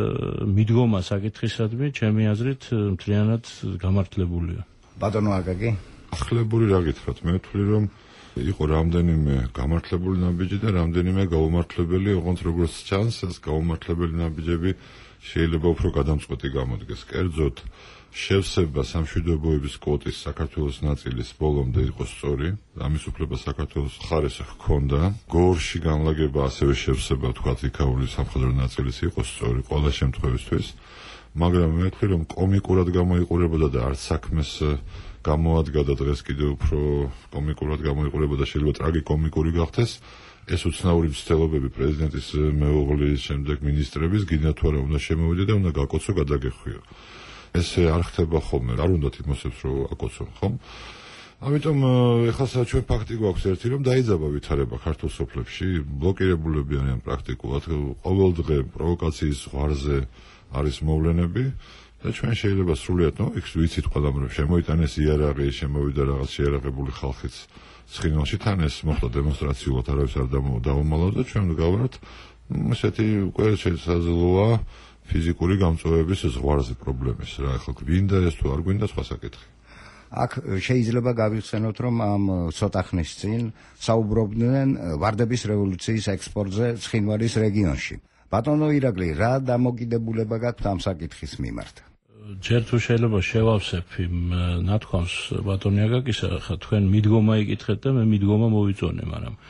[SPEAKER 13] მიდგომა საკითხისადმი, ჩემი აზრით, მთლიანად გამართლებულია.
[SPEAKER 12] ბატონო აკაკი,
[SPEAKER 14] ახლებური რა გითხრათ, მე ვთვლი რომ იყო რამდენიმე გამართლებული ნაბიჯი და რამდენიმე გაუმართლებელი, ოღონდ როგორც ჩანს, ეს გაუმართლებელი ნაბიჯები შეიძლება უფრო გადამწყვეტი გამოდგეს. კერძოდ, შევსება სამშვიდობოების კვოტის საქართველოს ნაწილის ბოლომდე იყო სწორი, ამის უფლება საქართველოს მხარეს ჰქონდა. გორში განლაგება ასევე შევსება, თქვათ, იქაური სამხედრო ნაწილის იყო სწორი ყველა შემთხვევისთვის, მაგრამ მე ვთვლი, რომ კომიკურად გამოიყურებოდა და არც საქმეს გამოადგა და დღეს კიდევ უფრო კომიკურად გამოიყურებოდა, შეიძლება ტრაგიკომიკური გახდეს. ეს უცნაური მცდელობები პრეზიდენტის მეუღლის, შემდეგ მინისტრების, გინდა თუ არა უნდა შემოვიდე და უნდა გაკოცო, გადაგეხვიო. ესე არ ხდება ხოლმე, არ უნდათ იმოსებს რომ აკოცონ, ხომ? ამიტომ ეხლა ჩვენ ფაქტი გვაქვს ერთი, რომ დაიძაბა ვითარება ქართულ სოფლებში, ბლოკირებულები არიან პრაქტიკულად, ყოველდღე პროვოკაციის ზღვარზე არის მოვლენები და ჩვენ შეიძლება სრულიად, ვიცით ყველამ, რომ შემოიტანეს იარაღი, შემოვიდა რაღაც შეიარაღებული ხალხიც ცხინვალში, თან ეს მოხდა დემონსტრაციულად, არავის არ დაუმალავს და ჩვენ გავართ ესეთი უკვე შესაძლოა ფიზიკური გამწვევების ზღვარზე პრობლემის. რა ახლა გვინდა ეს თუ არ გვინდა, სხვა საკითხი.
[SPEAKER 12] აქ შეიძლება გავიხსენოთ, რომ ამ ცოტა ხნის წინ საუბრობდნენ ვარდების რევოლუციის ექსპორტზე ცხინვალის რეგიონში. ბატონო ირაკლი, რა დამოკიდებულება გაქვთ ამ საკითხის მიმართ?
[SPEAKER 13] ჯერ თუ შეიძლება შევავსებ იმ ნათქვამს ბატონი აკაკისა, ხა თქვენ მიდგომა იკითხეთ და მე მიდგომა მოვიწონე, მაგრამ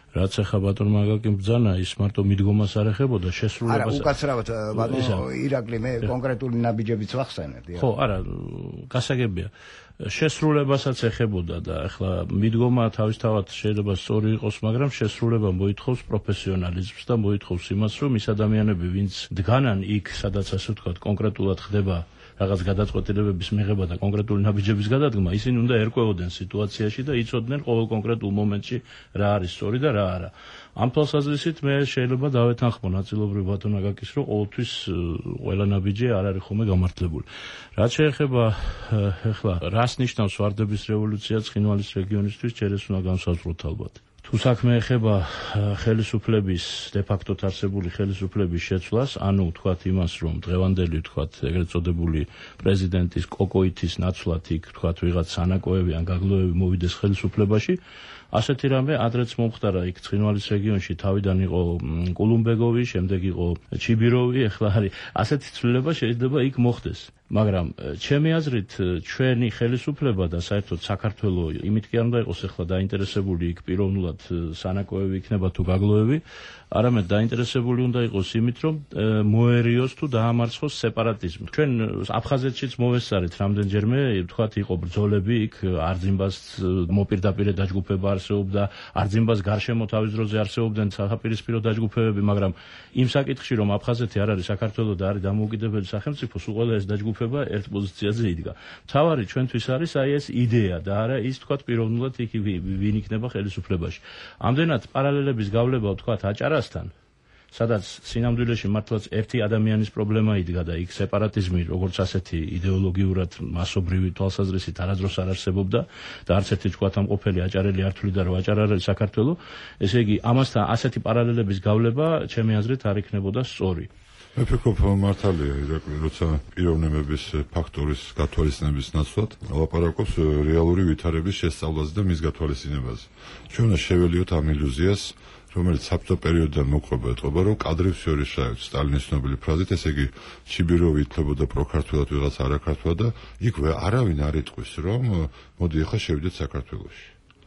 [SPEAKER 13] რაც ახლა ბატონმა აკაკიმ ბრძანა, ის მარტო მიდგომას არ ეხებოდა შესრულებას.
[SPEAKER 12] არა, უკაცრავად ბატონო ირაკლი, მე კონკრეტული ნაბიჯებიც ვახსენებ.
[SPEAKER 13] ხო, არა, გასაგებია. შესრულებასაც ეხებოდა და ახლა მიდგომა თავისთავად შეიძლება სწორი იყოს, მაგრამ შესრულება მოითხოვს პროფესიონალიზმს და მოითხოვს იმას, რომ ის ადამიანები, ვინც დგანან იქ, სადაც ასე ვთქვათ, კონკრეტულად ხდება რაღაც გადაწყვეტილებების მიღება და კონკრეტული ნაბიჯების გადადგმა, ისინი უნდა ერკვეოდნენ სიტუაციაში და იცოდნენ ყოველ კონკრეტულ მომენტში რა არის სწორი და რა არა. ამ თვალსაზრისით მე შეიძლება დავეთანხმო ნაწილობრივ ბატონ აკაკის, რომ ყოველთვის ყველა ნაბიჯი არ არის ხოლმე გამართლებული. რაც შეეხება ახლა რას ნიშნავს ვარდების რევოლუცია ცხინვალის რეგიონისთვის, ჯერეს უნდა განსაზღვროთ ალბათ. თუ საქმე ეხება ხელისუფლების დე-ფაქტოდ არსებული ხელისუფლების შეცვლას, ანუ ვთქვათ იმას, რომ დღევანდელი ვთქვათ ეგრეთ წოდებული პრეზიდენტის კოკოითის ნაცვლად იქ ვთქვათ ვიღაც სანაკოები ან გაგლოები მოვიდეს ხელისუფლებაში, ასეთი რამე ადრეც მომხდარა იქ ცხინვალის რეგიონში, თავიდან იყო კულუმბეგოვი, შემდეგ იყო ჩიბიროვი, ახლა არის ასეთი ცვლილება შეიძლება იქ მოხდეს. მაგრამ ჩემი აზრით ჩვენი ხელისუფლება და საერთოდ საქართველოს იმით კი არ უნდა იყოს ახლა დაინტერესებული იქ პიროვნულად სანაკოები იქნება თუ გაგლოები, არამედ დაინტერესებული უნდა იყოს იმით, რომ მოერიოს თუ დაამარცხოს სეპარატიზმი. ჩვენ აფხაზეთშიც მოვესწარეთ რამდენჯერმე, ვთქვათ, იყო ბრძოლები იქ, არძიმბას მოპირდაპირე დაჯგუფება არსებობდა, არძიმბას გარშემო თავის დროზე არსებობდნენ საპირისპირო დაჯგუფებები, მაგრამ იმ საკითხში, რომ აფხაზეთი არ არის საქართველოს და არის დამოუკიდებელი სახელმწიფო, სულ ყველა ეს დაჯგუფება ერთ პოზიციაზე იდგა. მთავარი ჩვენთვის არის აი ეს იდეა და არა ის თქვათ პიროვნულად იქ ვინ იქნება ხელისუფლებაში. ამდენად პარალელების გავლება თქვათ აჭარასთან, სადაც სინამდვილეში მართლაც ერთი ადამიანის პრობლემა იდგა და იქ სეპარატიზმი როგორც ასეთი იდეოლოგიურად მასობრივი თვალსაზრისით არასდროს არ არსებობდა და არც ერთი თქვათ ამ ყოფილი აჭარელი არ თვლიდა რომ აჭარა არის საქართველო, ესე იგი ამასთან ასეთი პარალელების გავლება ჩემი აზრით არ იქნებოდა სწორი.
[SPEAKER 14] მე ვფიქრობ მართალია ირაკლი, როცა პიროვნებების ფაქტორის გათვალისწინების ნაცვლად ლაპარაკობს რეალური ვითარების შესწავლაზე და მის გათვალისწინებაზე. ჩვენ უნდა შეველიოთ ამ ილუზიას, რომელიც საბჭოთა პერიოდიდან მოყრობა ეთყობა, რომ კადრი всё решает, სტალინის ცნობილი ფრაზით, ესე იგი ჩიბიროვი ითვლებოდა პროქართულად, ვიღაც არაქართულად და იქ არავინ არ იტყვის, რომ მოდი ახლა შევიდეთ საქართველოში.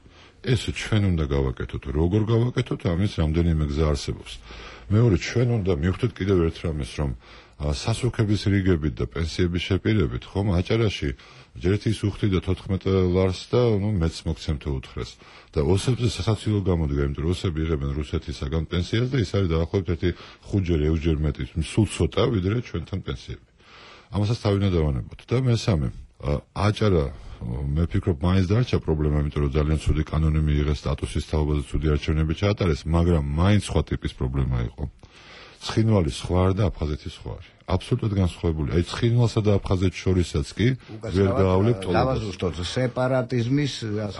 [SPEAKER 14] ეს ჩვენ უნდა გავაკეთოთ, როგორ გავაკეთოთ, ამის რამდენიმე გზა არსებობს. მეორე, ჩვენ უნდა მივხვდეთ კიდევ ერთ რამეს, რომ სასუქების რიგებით და პენსიების შეპირებით, ხომ აჭარაში ჯერეთის უხდიდა 14 ლარს და მეც მოგცემთო უთხრეს. და ოსებზე სასაცილო გამოდგა, იმიტომ რომ ოსები იღებენ რუსეთისაგან პენსიას და ის არის დაახლოებით 5-ჯერ, 6-ჯერ მეტი, სულ ცოტა ვიდრე ჩვენთან პენსიები. ამასაც თავი უნდა დავანებოთ. და მესამე, აჭარა მე ვფიქრობ მაინც დარჩა პრობლემა, იმიტომ რომ ძალიან ცუდი კანონი მიიღეს, სტატუსის თაობაზე ცუდი არჩევნები ჩაატარეს, მაგრამ მაინც სხვა ტიპის პრობლემა იყო. ცხინვალი სხვა არ და აფხაზეთი სხვა არის. აბსოლუტურად განსხვავებული. აი ცხინვალსა და აფხაზეთს შორისაც კი ვერ გაავლებ ტოლობას.
[SPEAKER 12] დავაზუსტოთ სეპარატიზმის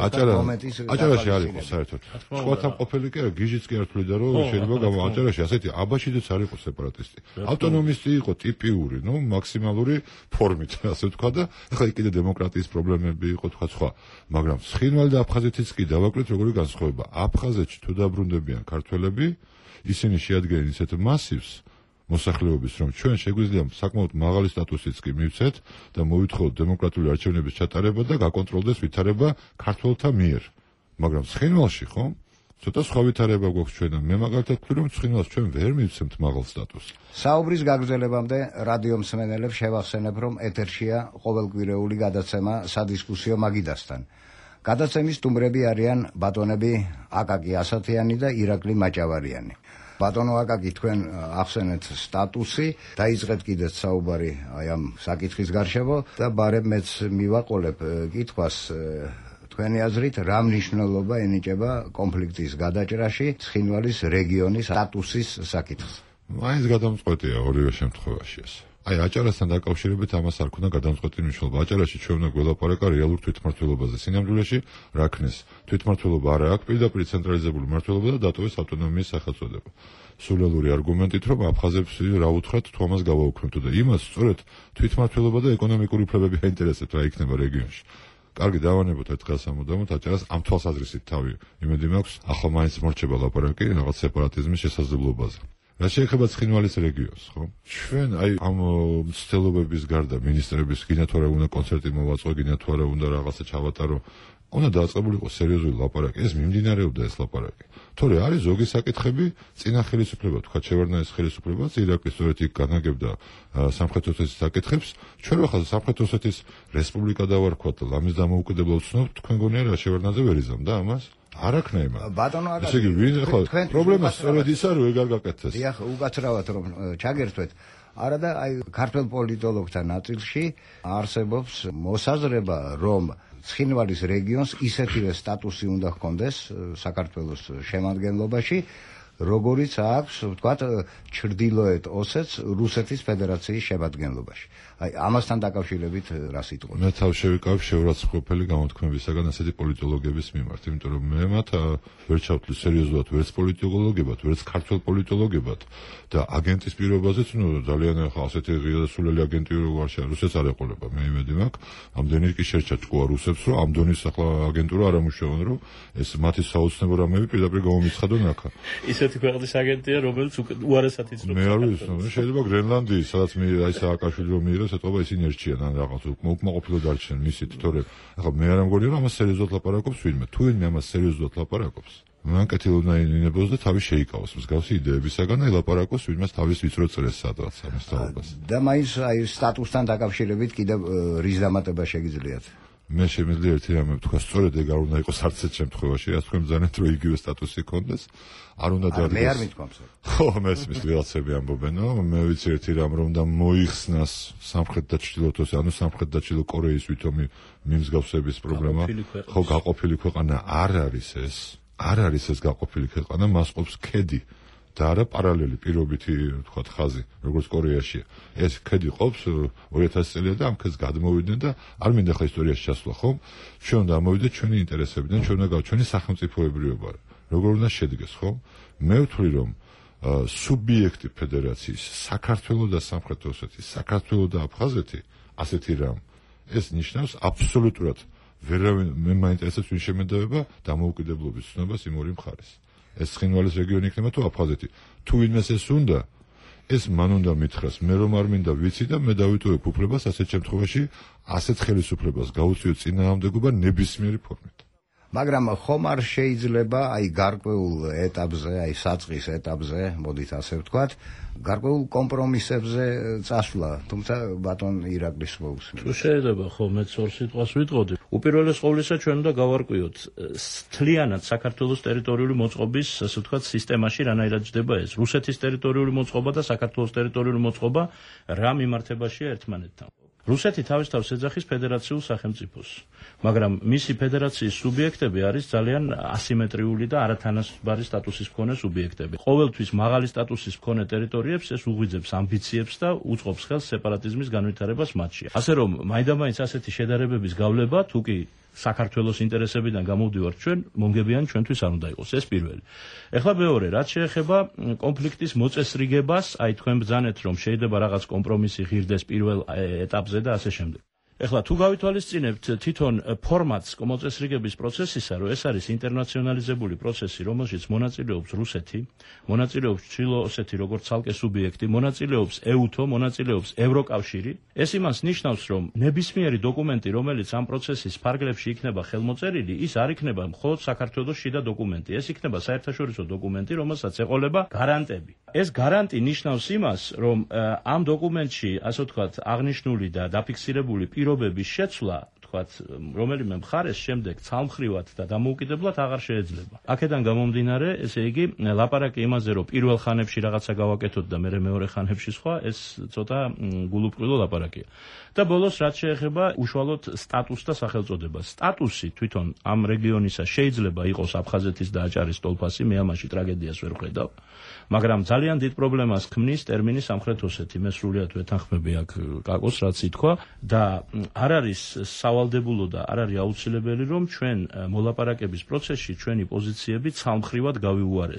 [SPEAKER 12] ასეთ
[SPEAKER 14] აჭარაში არ იყო საერთოდ. სხვათან ყოფილი კი არა, გიჟიც კი არ თვლიდა რომ შეიძლება აჭარაში ასეთი აბაშიდეც არ იყო სეპარატისტი. ავტონომისტი იყო ტიპიური, მაქსიმალური ფორმით, ასე ვთქვა და ახლა კიდე დემოკრატიის პრობლემები იყო თქვა სხვა. მაგრამ ცხინვალი და აფხაზეთიც კი დავაკლეთ როგორი განსხვავება. აფხაზეთში თუ დაბრუნდებიან ქართველები, ისინი შეადგენენ ისეთ მასივს მოსახლეობის, რომ ჩვენ შეგვიძლია საკმაოდ მაღალი სტატუსიც კი მივცეთ და მოვითხოვოთ დემოკრატიული არჩევნების ჩატარება და გაკონტროლდეს ვითარება ქართველთა მიერ. მაგრამ ცხინვალში ხომ ცოტა სხვა ვითარება გვაქვს ჩვენ და მე მაგალითად ვთვლი, რომ ცხინვალს ჩვენ ვერ მივცემთ მაღალ სტატუსს.
[SPEAKER 12] საუბრის გაგრძელებამდე რადიო მსმენელებს შევახსენებ, რომ ეთერშია ყოველკვირეული გადაცემა სადისკუსიო მაგიდასთან. გადაცემის სტუმრები არიან ბატონები აკაკი ასათიანი და ირაკლი მაჭავარიანი. ბატონო აკაკი, თქვენ ახსენეთ სტატუსი, დაიწყეთ კიდეც საუბარი აი ამ საკითხის გარშემო და ბარემ მეც მივაყოლებ კითხვას, თქვენი აზრით რა მნიშვნელობა ენიჭება კონფლიქტის გადაჭრაში ცხინვალის რეგიონის სტატუსის საკითხს?
[SPEAKER 14] მაინც გადამწყვეტია ორივე შემთხვევაში ეს. აი აჭარასთან დაკავშირებით ამას არ ქონდა გადამწყვეტი მნიშვნელობა. აჭარაში ჩვენ უნდა გველაპარაკა რეალურ თვითმმართველობაზე. სინამდვილეში რა ქნეს? თვითმმართველობა არა აქვს, პირდაპირ ცენტრალიზებული მმართველობა და დატოვეს ავტონომიის სახელწოდება. სულელური არგუმენტით, რომ აფხაზებს რა უთხრათ, თუ ამას გავაუქმებთ და იმას სწორედ თვითმმართველობა და ეკონომიკური უფლებები აინტერესებთ რა იქნება რეგიონში. კარგი, დავანებოთ ერთ დღეს ამოდამოთ აჭარას ამ თვალსაზრისით თავი. იმედი მაქვს, ახლა მაინც მორჩება ლაპარაკი რაღაც სეპარატიზმის შესაძლებლობაზე. რა შეეხება ცხინვალის რეგიონს, ხო? ჩვენ აი ამ მცდელობების გარდა მინისტრების გინდა თუ არა უნდა კონცერტი მოვაწყო, გინდა თუ არა უნდა რაღაცა ჩავატარო, უნდა დაწყებულიყო სერიოზული ლაპარაკი. ეს მიმდინარეობდა ეს ლაპარაკი. თორე არის ზოგი საკითხები წინა ხელისუფლება, თქვა შევარდნაძის ხელისუფლებაც ირაკლის სწორედ იქ განაგებდა სამხრეთ ოსეთის საკითხებს. ჩვენ ახლა სამხრეთ ოსეთის რესპუბლიკა დავარქვათ და ამის დამოუკიდებლად ვცნობთ, თქვენ გონია რა შევარდნაძე ვერ იზამდა ამას? არაქნეიმა.
[SPEAKER 12] ბატონო არა.
[SPEAKER 14] ესე იგი ვინ ახლა პრობლემა სწორედ ის არის, რომ ეგ არ გაკეთდეს.
[SPEAKER 12] დიახ, უკაცრავად რომ ჩაგერთვეთ. არა და აი ქართველ პოლიტოლოგთა ნაწილში არსებობს მოსაზრება, რომ ცხინვალის რეგიონს ისეთივე სტატუსი უნდა ჰქონდეს საქართველოს შემადგენლობაში, როგორიც აქვს, ვთქვათ, ჩრდილოეთ ოსეთს რუსეთის ფედერაციის შემადგენლობაში. აი ამასთან დაკავშირებით რა სიტყვა?
[SPEAKER 14] მე თავ შევიკავებ შეურაცხმყოფელი გამოთქმებისაგან ასეთი პოლიტოლოგების მიმართ, იმიტომ რომ მე მათ ვერ ჩავთვლი სერიოზულად ვერც პოლიტოლოგებად, ვერც ქართველ პოლიტოლოგებად და აგენტის პირობაზეც, ძალიან ახლა ასეთი ღირსეული აგენტი როგორ რუსეთს არ ეყოლება. მე იმედი მაქვს, ამდენი კი შეერჩა რუსებს, რომ ამ დონის ახლა აგენტურა არ ამუშავონ, რომ ეს მათი საოცნებო რამები პირდაპირ გამომიცხადონ აქ.
[SPEAKER 13] ისეთი ქვეყნის აგენტია, რომელიც უარესად იცნობს.
[SPEAKER 14] მე არ ვიცნობ, შეიძლება გრენლანდიის, სადაც მე აი სააკაშვილი რომ მიიღეს, ეთყობა ისინი ერჩიან ან რაღაც უკმაყოფილო დარჩენ მისით, თორე ახლა მე არ მგონია რომ ამას სერიოზულად ლაპარაკობს ვინმე. თუ ვინმე ამას სერიოზულად ლაპარაკობს, მან კეთილונה ინებოს და თავი შეიკავოს მსგავსი იდეებისაგან და ლაპარაკობს ვინმეს თავის ვიწრო წრეს სადღაც ამის თაობას.
[SPEAKER 12] და მაინც აი სტატუსთან დაკავშირებით კიდევ რის დამატება შეგიძლიათ?
[SPEAKER 14] მე შემიძლია ერთი რამე ვთქვა, სწორედ ეგ არ უნდა იყოს არც ერთ შემთხვევაში, რაც თქვენ ბრძანეთ, რომ იგივე სტატუსი ჰქონდეს. არ უნდა დადგეს.
[SPEAKER 12] მე არ მithქვამს.
[SPEAKER 14] ხო, მესმის ვიღაცები ამბობენო, მე ვიცი ერთი რამ, რომ და მოიხსნას სამხრეთ და ჩრდილოეთ ოსეთის, ანუ სამხრეთ და ჩრდილო კორეის ვითომი მიმსგავსების პრობლემა. ხო, გაყოფილი ქვეყანა არ არის ეს. არ არის ეს გაყოფილი ქვეყანა, მას ყოფს ქედი. და არა პარალელი პირობითი ვთქვათ ხაზი, როგორც კორეაშია. ეს ქედი ყოფს 2000 წელია და ამ ქედს გადმოვიდნენ და არ მინდა ხა ისტორიაში ჩასვლა, ხომ? ჩვენ უნდა ამოვიდეთ ჩვენი ინტერესებიდან, ჩვენ უნდა ჩვენი სახელმწიფოებრიობა. როგორ უნდა შედგეს, ხომ? მე ვთვლი, რომ სუბიექტი ფედერაციის, საქართველოს და სამხრეთ ოსეთის, საქართველოს და აფხაზეთი, ასეთი რამ. ეს ნიშნავს აბსოლუტურად ვერავინ მე მაინტერესებს ვინ შემედავება დამოუკიდებლობის ცნობას იმ ორი მხარეს. ეს ცხინვალის რეგიონი იქნება თუ აფხაზეთი. თუ ვინმეს ეს უნდა, ეს მან უნდა მითხრას. მე რომ არ მინდა ვიცი და მე დავიტოვებ უფლებას ასეთ შემთხვევაში ასეთ ხელისუფლებას გაუწიო წინააღმდეგობა ნებისმიერი ფორმით.
[SPEAKER 12] მაგრამ ხომ არ შეიძლება აი გარკვეულ ეტაპზე, აი საწყის ეტაპზე, მოდით ასე ვთქვათ, გარკვეულ კომპრომისებზე წასვლა, თუმცა ბატონ ირაკლის მოусმინე.
[SPEAKER 13] თუ შეიძლება ხო მეც ორ სიტყვას ვიტყოდი. უპირველეს ყოვლისა ჩვენ უნდა გავარკვიოთ მთლიანად საქართველოს ტერიტორიული მოწყობის, ასე ვთქვათ, სისტემაში რანაირად ჯდება ეს. რუსეთის ტერიტორიული მოწყობა და საქართველოს ტერიტორიული მოწყობა რა მიმართებაშია ერთმანეთთან. რუსეთი თავისთავად ეძახის ფედერაციულ სახელმწიფოს, მაგრამ მისი ფედერაციის სუბიექტები არის ძალიან ასიმეტრიული და არათანაბარი სტატუსის მქონე სუბიექტები. ყოველთვის მაღალი სტატუსის მქონე ტერიტორიებს ეს უღვიძებს ამბიციებს და უწყობს ხელს სეპარატიზმის განვითარებას მათში. ასე რომ მაინდამაინც ასეთი შედარებების გავლება თუ კი საქართველოს ინტერესებიდან გამოვდივართ ჩვენ, მომგებიან ჩვენთვის არ უნდა იყოს. ეს პირველი. ეხლა მეორე, რაც შეეხება კონფლიქტის მოწესრიგებას, აი თქვენ ბრძანეთ, რომ შეიძლება რაღაც კომპრომისი ღირდეს პირველ ეტაპზე და ასე შემდეგ. ეხლა თუ გავითვალისწინებთ თვითონ ფორმატს მოწესრიგების პროცესისა, რომ ეს არის ინტერნაციონალიზებული პროცესი, რომელშიც მონაწილეობს რუსეთი, მონაწილეობს ჩრდილო ოსეთი როგორც ცალკე სუბიექტი, მონაწილეობს ეუთო, მონაწილეობს ევროკავშირი, ეს იმას ნიშნავს, რომ ნებისმიერი დოკუმენტი, რომელიც ამ პროცესის ფარგლებში იქნება ხელმოწერილი, ის არ იქნება მხოლოდ საქართველოს შიდა დოკუმენტი, ეს იქნება საერთაშორისო დოკუმენტი, რომელსაც ეყოლება გარანტები. ეს გარანტი ნიშნავს იმას, რომ ამ დოკუმენტში, ასე ვთქვათ, აღნიშნული და დაფიქსირებული პირობების შეცვლა, ვთქვათ, რომელიმე მხარეს შემდეგ ცალმხრივად და დამოუკიდებლად აღარ შეეძლება. აქედან გამომდინარე, ესე იგი, ლაპარაკი იმაზე, რომ პირველ ხანებში რაღაცა გავაკეთოთ და მერე მეორე ხანებში სხვა, ეს ცოტა გულუბრყვილო ლაპარაკია. და ბოლოს რაც შეეხება უშუალოდ სტატუსს და სახელწოდებას. სტატუსი თვითონ ამ რეგიონისა შეიძლება იყოს აფხაზეთის და აჭარის ტოლფასი, მე ამაში ტრაგედიას ვერ ვხედავ. მაგრამ ძალიან დიდ პრობლემას ქმნის ტერმინი სამხრეთ ოსეთი. მე სრულიად ვეთანხმები აქ კაკოს რაც ითქვა და არ არის სავალდებულო და არ არის აუცილებელი რომ ჩვენ მოლაპარაკების პროცესში ჩვენი პოზიციები ცალმხრივად გავიუარესოთ.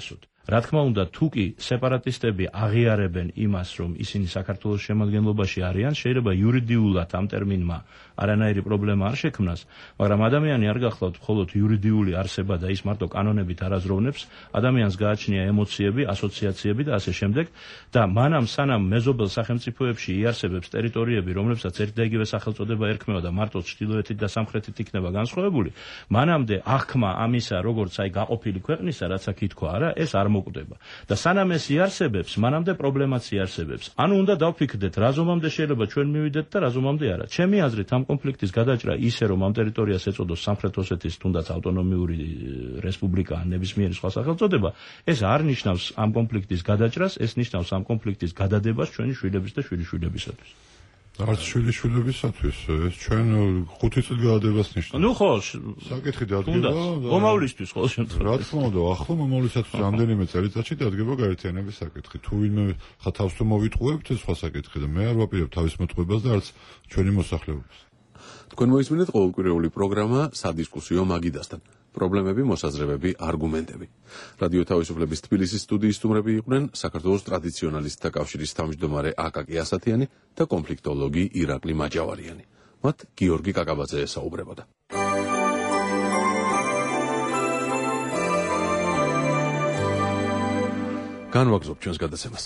[SPEAKER 13] რა თქმა უნდა, თუ კი სეპარატისტები აღიარებენ იმას, რომ ისინი საქართველოს შემადგენლობაში არიან, შეიძლება იურიდიულად ამ ტერმინმა არანაირი პრობლემა არ შექმნას, მაგრამ ადამიანი არ გახლავთ მხოლოდ იურიდიული არსება და ის მარტო კანონებით არ აზროვნებს, ადამიანს გააჩნია ემოციები, ასოციაციები და ასე შემდეგ და მანამ სანამ მეზობელ სახელმწიფოებში იარსებებს ტერიტორიები, რომლებსაც ერთ და იგივე სახელწოდება ერქმევა და მარტო ჩრდილოეთით და სამხრეთით იქნება განსხვავებული, მანამდე აღქმა ამისა, როგორც აი გაყოფილი ქვეყნისა, რაც აქ ითქვა, არა, ეს არ მოკვდება. და სანამ ეს იარსებებს, მანამდე პრობლემაც იარსებებს. ანუ უნდა დავფიქრდეთ, რა ზომამდე შეიძლება ჩვენ მივიდეთ და რა ზომამდე არა. ჩემი აზრით, ამ კონფლიქტის გადაჭრა ისე, რომ ამ ტერიტორიას ეწოდოს სამხრეთ ოსეთის თუნდაც ავტონომიური რესპუბლიკა ან ნებისმიერი სხვა სახელწოდება, ეს არ ნიშნავს ამ კონფლიქტის გადაჭრას, ეს ნიშნავს ამ კონფლიქტის გადადებას ჩვენი შვილების და შვილიშვილებისათვის.
[SPEAKER 14] არც შვილიშვილებისათვის, ეს ჩვენ 5 წელი გადადებას ნიშნავს.
[SPEAKER 13] ნუ ხო,
[SPEAKER 14] საკითხი დადგება.
[SPEAKER 13] მომავლისთვის ყოველ შემთხვევაში.
[SPEAKER 14] რა თქმა უნდა, ახლა მომავლისათვის რამდენიმე წელიწადში დადგება გაერთიანების საკითხი. თუ ვინმე ხათავს თუ მოვიტყუებთ ეს სხვა საკითხი და მე არ ვაპირებ თავის მოთხოვებას და არც ჩვენი მოსახლეობის.
[SPEAKER 3] თქვენ მოისმინეთ ყოველკვირეული პროგრამა სადისკუსიო მაგიდასთან. პრობლემები, მოსაზრებები, არგუმენტები. რადიო თავისუფლების თბილისის სტუდიის სტუმრები იყვნენ საქართველოს ტრადიციონალისტთა კავშირის თავმჯდომარე აკაკი ასათიანი და კონფლიქტოლოგი ირაკლი მაჯავარიანი. მათ გიორგი კაკაბაძე ესაუბრებოდა. განვაგზობ ჩვენს გადაცემას.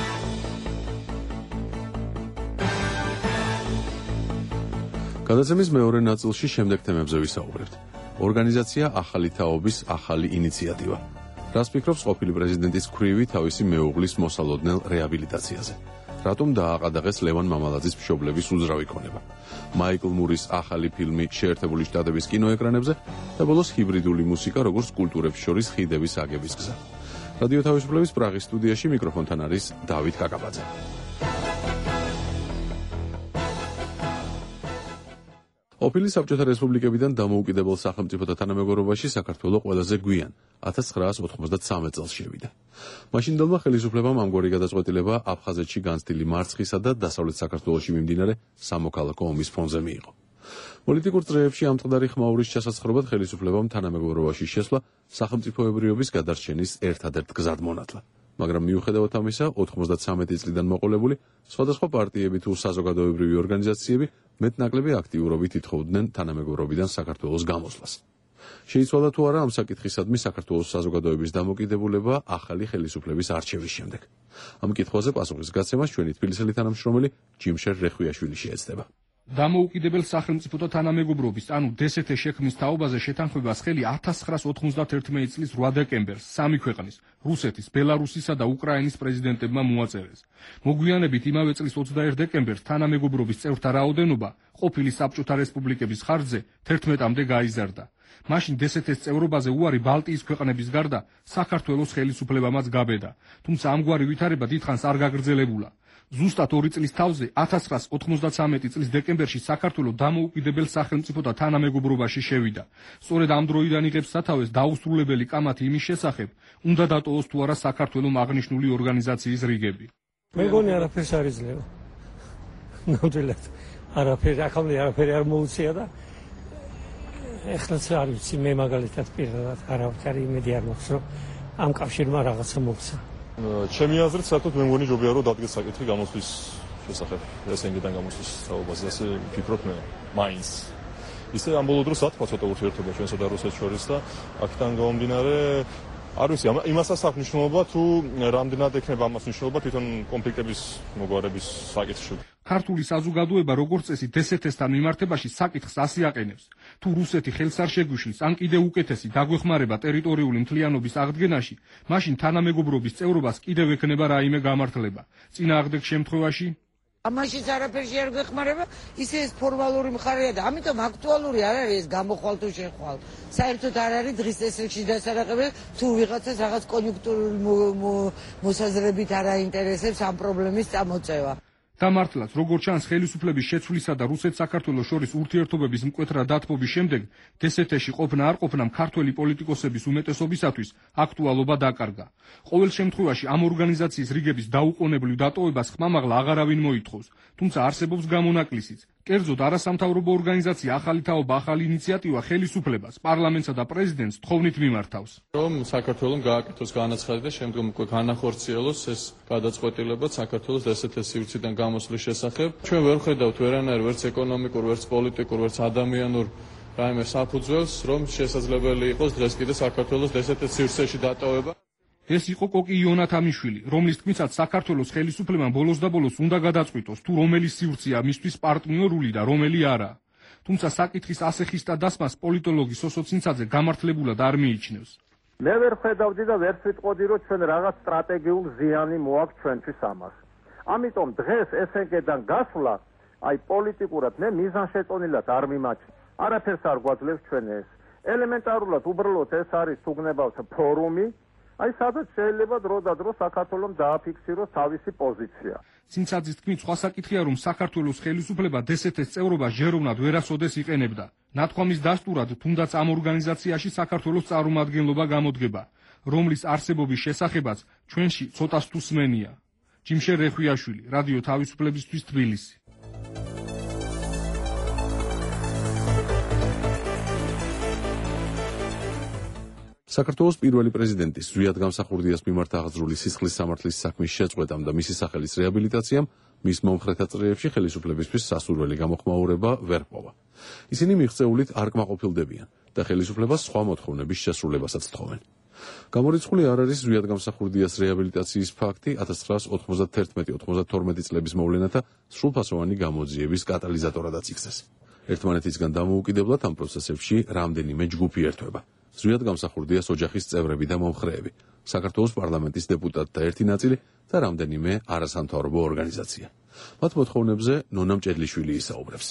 [SPEAKER 3] გადაცემის მეორე ნაწილში შემდეგ თემებზე ვისაუბრებთ. ორგანიზაცია ახალი თაობის ახალი ინიციატივა. რას ფიქრობს ყოფილი პრეზიდენტის ქვრივი თავისი მეუღლის მოსალოდნელ რეაბილიტაციაზე? რატომ დააყადაღეს ლევან მამალაძის მშობლების უძრავი ქონება? მაიკლ მურის ახალი ფილმი შეერთებული შტატების კინოეკრანებზე და ბოლოს ჰიბრიდული მუსიკა როგორც კულტურებს შორის ხიდების აგების გზა. რადიო თავისუფლების პრაღის სტუდიაში მიკროფონთან არის დავით კაკაბაძე. ყოფილი საბჭოთა რესპუბლიკებიდან დამოუკიდებელ სახელმწიფოთა თანამეგობრობაში საქართველო ყველაზე გვიან 1993 წელს შევიდა. მაშინდელმა ხელისუფლებამ ამგვარი გადაწყვეტილება აფხაზეთში განცდილი მარცხისა და დასავლეთ საქართველოში მიმდინარე სამოქალაქო ომის ფონზე მიიღო. პოლიტიკურ წრეებში ამ ტყდარი ხმაურის ჩასაცხრობად ხელისუფლებამ თანამეგობრობაში შესვლა სახელმწიფოებრიობის გადარჩენის ერთადერთ გზად მონათლა. მაგრამ მიუხედავად ამისა, 93 წლიდან მოყოლებული სხვადასხვა პარტიები თუ საზოგადოებრივი ორგანიზაციები მეტნაკლები აქტიურობით ითხოვდნენ თანამეგობრობიდან საქართველოს გამოსვლას. შეიცვალა თუ არა ამ საკითხისადმი საქართველოს საზოგადოების დამოკიდებულება ახალი ხელისუფლების არჩევის შემდეგ. ამ კითხვაზე პასუხის გაცემას ჩვენი თბილისელი თანამშრომელი ჯიმშერ რეხვიაშვილი შეეცდება.
[SPEAKER 15] დამოუკიდებელ სახელმწიფოთა თანამეგობრობის, ანუ DST შექმნის თაობაზე შეთანხმებას ხელი 1991 წლის 8 დეკემბერს სამი ქვეყნის, რუსეთის, ბელარუსისა და უკრაინის პრეზიდენტებმა მოაწერეს. მოგვიანებით იმავე წლის 21 დეკემბერს თანამეგობრობის წევრთა რაოდენობა ყოფილი საბჭოთა რესპუბლიკების ხარჯზე 11-მდე გაიზარდა. მაშინ DST-ს წევრობაზე უარი ბალტიის ქვეყნების გარდა საქართველოს ხელისუფლებამაც გაბედა, თუმცა ამგვარი ვითარება დიდხანს არ გაგრძელებულა. ზუსტად 2 წლის თავზე 1993 წლის დეკემბერში საქართველო დამოუკიდებელ სახელმწიფოთა თანამეგობრობაში შევიდა. სწორედ ამ დროიდან იღებს სათავეს დაუსრულებელი კამათი იმის შესახებ, უნდა დატოვოს თუ არა საქართველოს აღნიშნული ორგანიზაციის რიგები.
[SPEAKER 16] მე მგონი არაფერს არ იძლევა. ნამდვილად არაფერი არ მოუწია და ეხლაც არ ვიცი, მე მაგალითად პირადად არავითარი იმედი არ მაქვს, რომ ამ კავშირმა რაღაცა მოგცა.
[SPEAKER 17] ჩემი აზრით, საერთოდ მე მგონი ჯობია რომ დადგეს საკითხი გამოსვლის შესახებ, რესენგიდან გამოსვლის საუბარზე, ასე ვფიქრობ მე, მაინც. ისე ამ ბოლო დროს ათქვა ცოტა ურთიერთობა ჩვენსა და რუსეთს შორის და აქედან გამომდინარე, არ ვიცი, იმასაც აქვს მნიშვნელობა თუ რამდენად ექნება ამას მნიშვნელობა თვითონ კონფლიქტების მოგვარების საკითხში.
[SPEAKER 15] ქართული საზოგადოება როგორც წესი DST-სთან მიმართებაში საკითხს ასე აყენებს. თუ რუსეთი ხელს არ შეგვიშლის, ან კიდევ უკეთესი დაგვეხმარება ტერიტორიული მთლიანობის აღდგენაში, მაშინ თანამეგობრობის წევრობას კიდევ ექნება რაიმე გამართლება. წინააღმდეგ შემთხვევაში
[SPEAKER 18] ამაშიც არაფერში არ გვეხმარება, ისე ეს ფორმალური მხარეა და ამიტომ აქტუალური არ არის ეს გამოხვალ თუ შეხვალ. საერთოდ არ არის დღის წესრიგში დასარაღებელი, თუ ვიღაცას რაღაც კონიუნქტურული მოსაზრებით არ აინტერესებს ამ პრობლემის წამოწევა.
[SPEAKER 15] დამართლაც, როგორც ჩანს, ხელისუფლების შეცვლისა და რუსეთ-საქართველოს შორის ურთიერთობების მკვეთრად დათბობის შემდეგ, DST-ში ყოფნა არ ყოფნამ ქართველი პოლიტიკოსების უმეტესობისათვის აქტუალობა დაკარგა. ყოველ შემთხვევაში ამ ორგანიზაციის რიგების დაუყოვნებლივ დატოვებას ხმამაღლა აღარავინ მოითხოვს, თუმცა არსებობს გამონაკლისიც. კერძოდ არასამთავრობო ორგანიზაცია ახალი თაობა, ახალი ინიციატივა ხელისუფლებას, პარლამენტსა და პრეზიდენტს თხოვნით მიმართავს.
[SPEAKER 17] რომ საქართველოს გააკეთოს განაცხადი და შემდგომ უკვე განახორციელოს ეს გადაწყვეტილება საქართველოს DST სივრციდან გამოსვლის შესახებ. ჩვენ ვერ ხედავთ ვერანაირ ვერც ეკონომიკურ, ვერც პოლიტიკურ, ვერც ადამიანურ რაიმე საფუძველს, რომ შესაძლებელი იყოს დღეს კიდე საქართველოს DST სივრცეში დატოვება. ეს იყო კოკი იონათამიშვილი, რომლის თქმითაც საქართველოს ხელისუფლებამ ბოლოს და ბოლოს უნდა გადაწყვიტოს, თუ რომელი სივრცეა მისთვის პარტნიორული და რომელი არა. თუმცა საკითხის ასე ხისტა დასმას პოლიტოლოგი სოსო ცინცაძე გამართლებულად არ მიიჩნევს.
[SPEAKER 8] მე ვერ ხედავდი და ვერც ვიტყოდი, რომ ჩვენ რაღაც სტრატეგიულ ზიანი მოაქვს ჩვენთვის ამას. ამიტომ დღეს ესენგედან გასვლა, აი პოლიტიკურად მე მიზანშეწონილად არ მიმაჩნევ. არაფერს არ გვაძლევს ჩვენ ეს. ელემენტარულად უბრალოდ ეს არის თუ გნებავთ ფორუმი, აი სადაც შეიძლება დრო და დრო საქართველოს დააფიქსიროს თავისი პოზიცია.
[SPEAKER 15] ცინცაძის თქმით, სხვა საკითხია, რომ საქართველოს ხელისუფლება DST-ს წევრობას ჯეროვნად ვერასოდეს იყენებდა. ნათქვამის დასტურად თუნდაც ამ ორგანიზაციაში საქართველოს წარმომადგენლობა გამოდგება, რომლის არსებობის შესახებაც ჩვენში ცოტა სტუსმენია. ჯიმშერ რეხვიაშვილი, რადიო თავისუფლებისთვის თბილისი.
[SPEAKER 3] საქართველოს პირველი პრეზიდენტის ზვიად გამსახურდიას მიმართ აღძრული სისხლის სამართლის საქმის შეწყვეტამ და მისი სახელის რეაბილიტაციამ მის მომხრეთა წრეებში ხელისუფლებისთვის სასურველი გამოხმაურება ვერ პოვა. ისინი მიღწეულით არ კმაყოფილდებიან და ხელისუფლებას სხვა მოთხოვნების შესრულებასაც თხოვენ. გამორიცხული არ არის ზვიად გამსახურდიას რეაბილიტაციის ფაქტი 1991-92 წლების მოვლენათა სრულფასოვანი გამოძიების კატალიზატორადაც იქცეს. ერთმანეთისგან დამოუკიდებლად ამ პროცესებში რამდენიმე ჯგუფი ერთვება. ზვიად გამსახურდიას ოჯახის წევრები და მომხრეები, საქართველოს პარლამენტის დეპუტატთა ერთი ნაწილი და რამდენიმე არასამთავრობო ორგანიზაცია. მათ მოთხოვნებზე ნონა მჭედლიშვილი ისაუბრებს.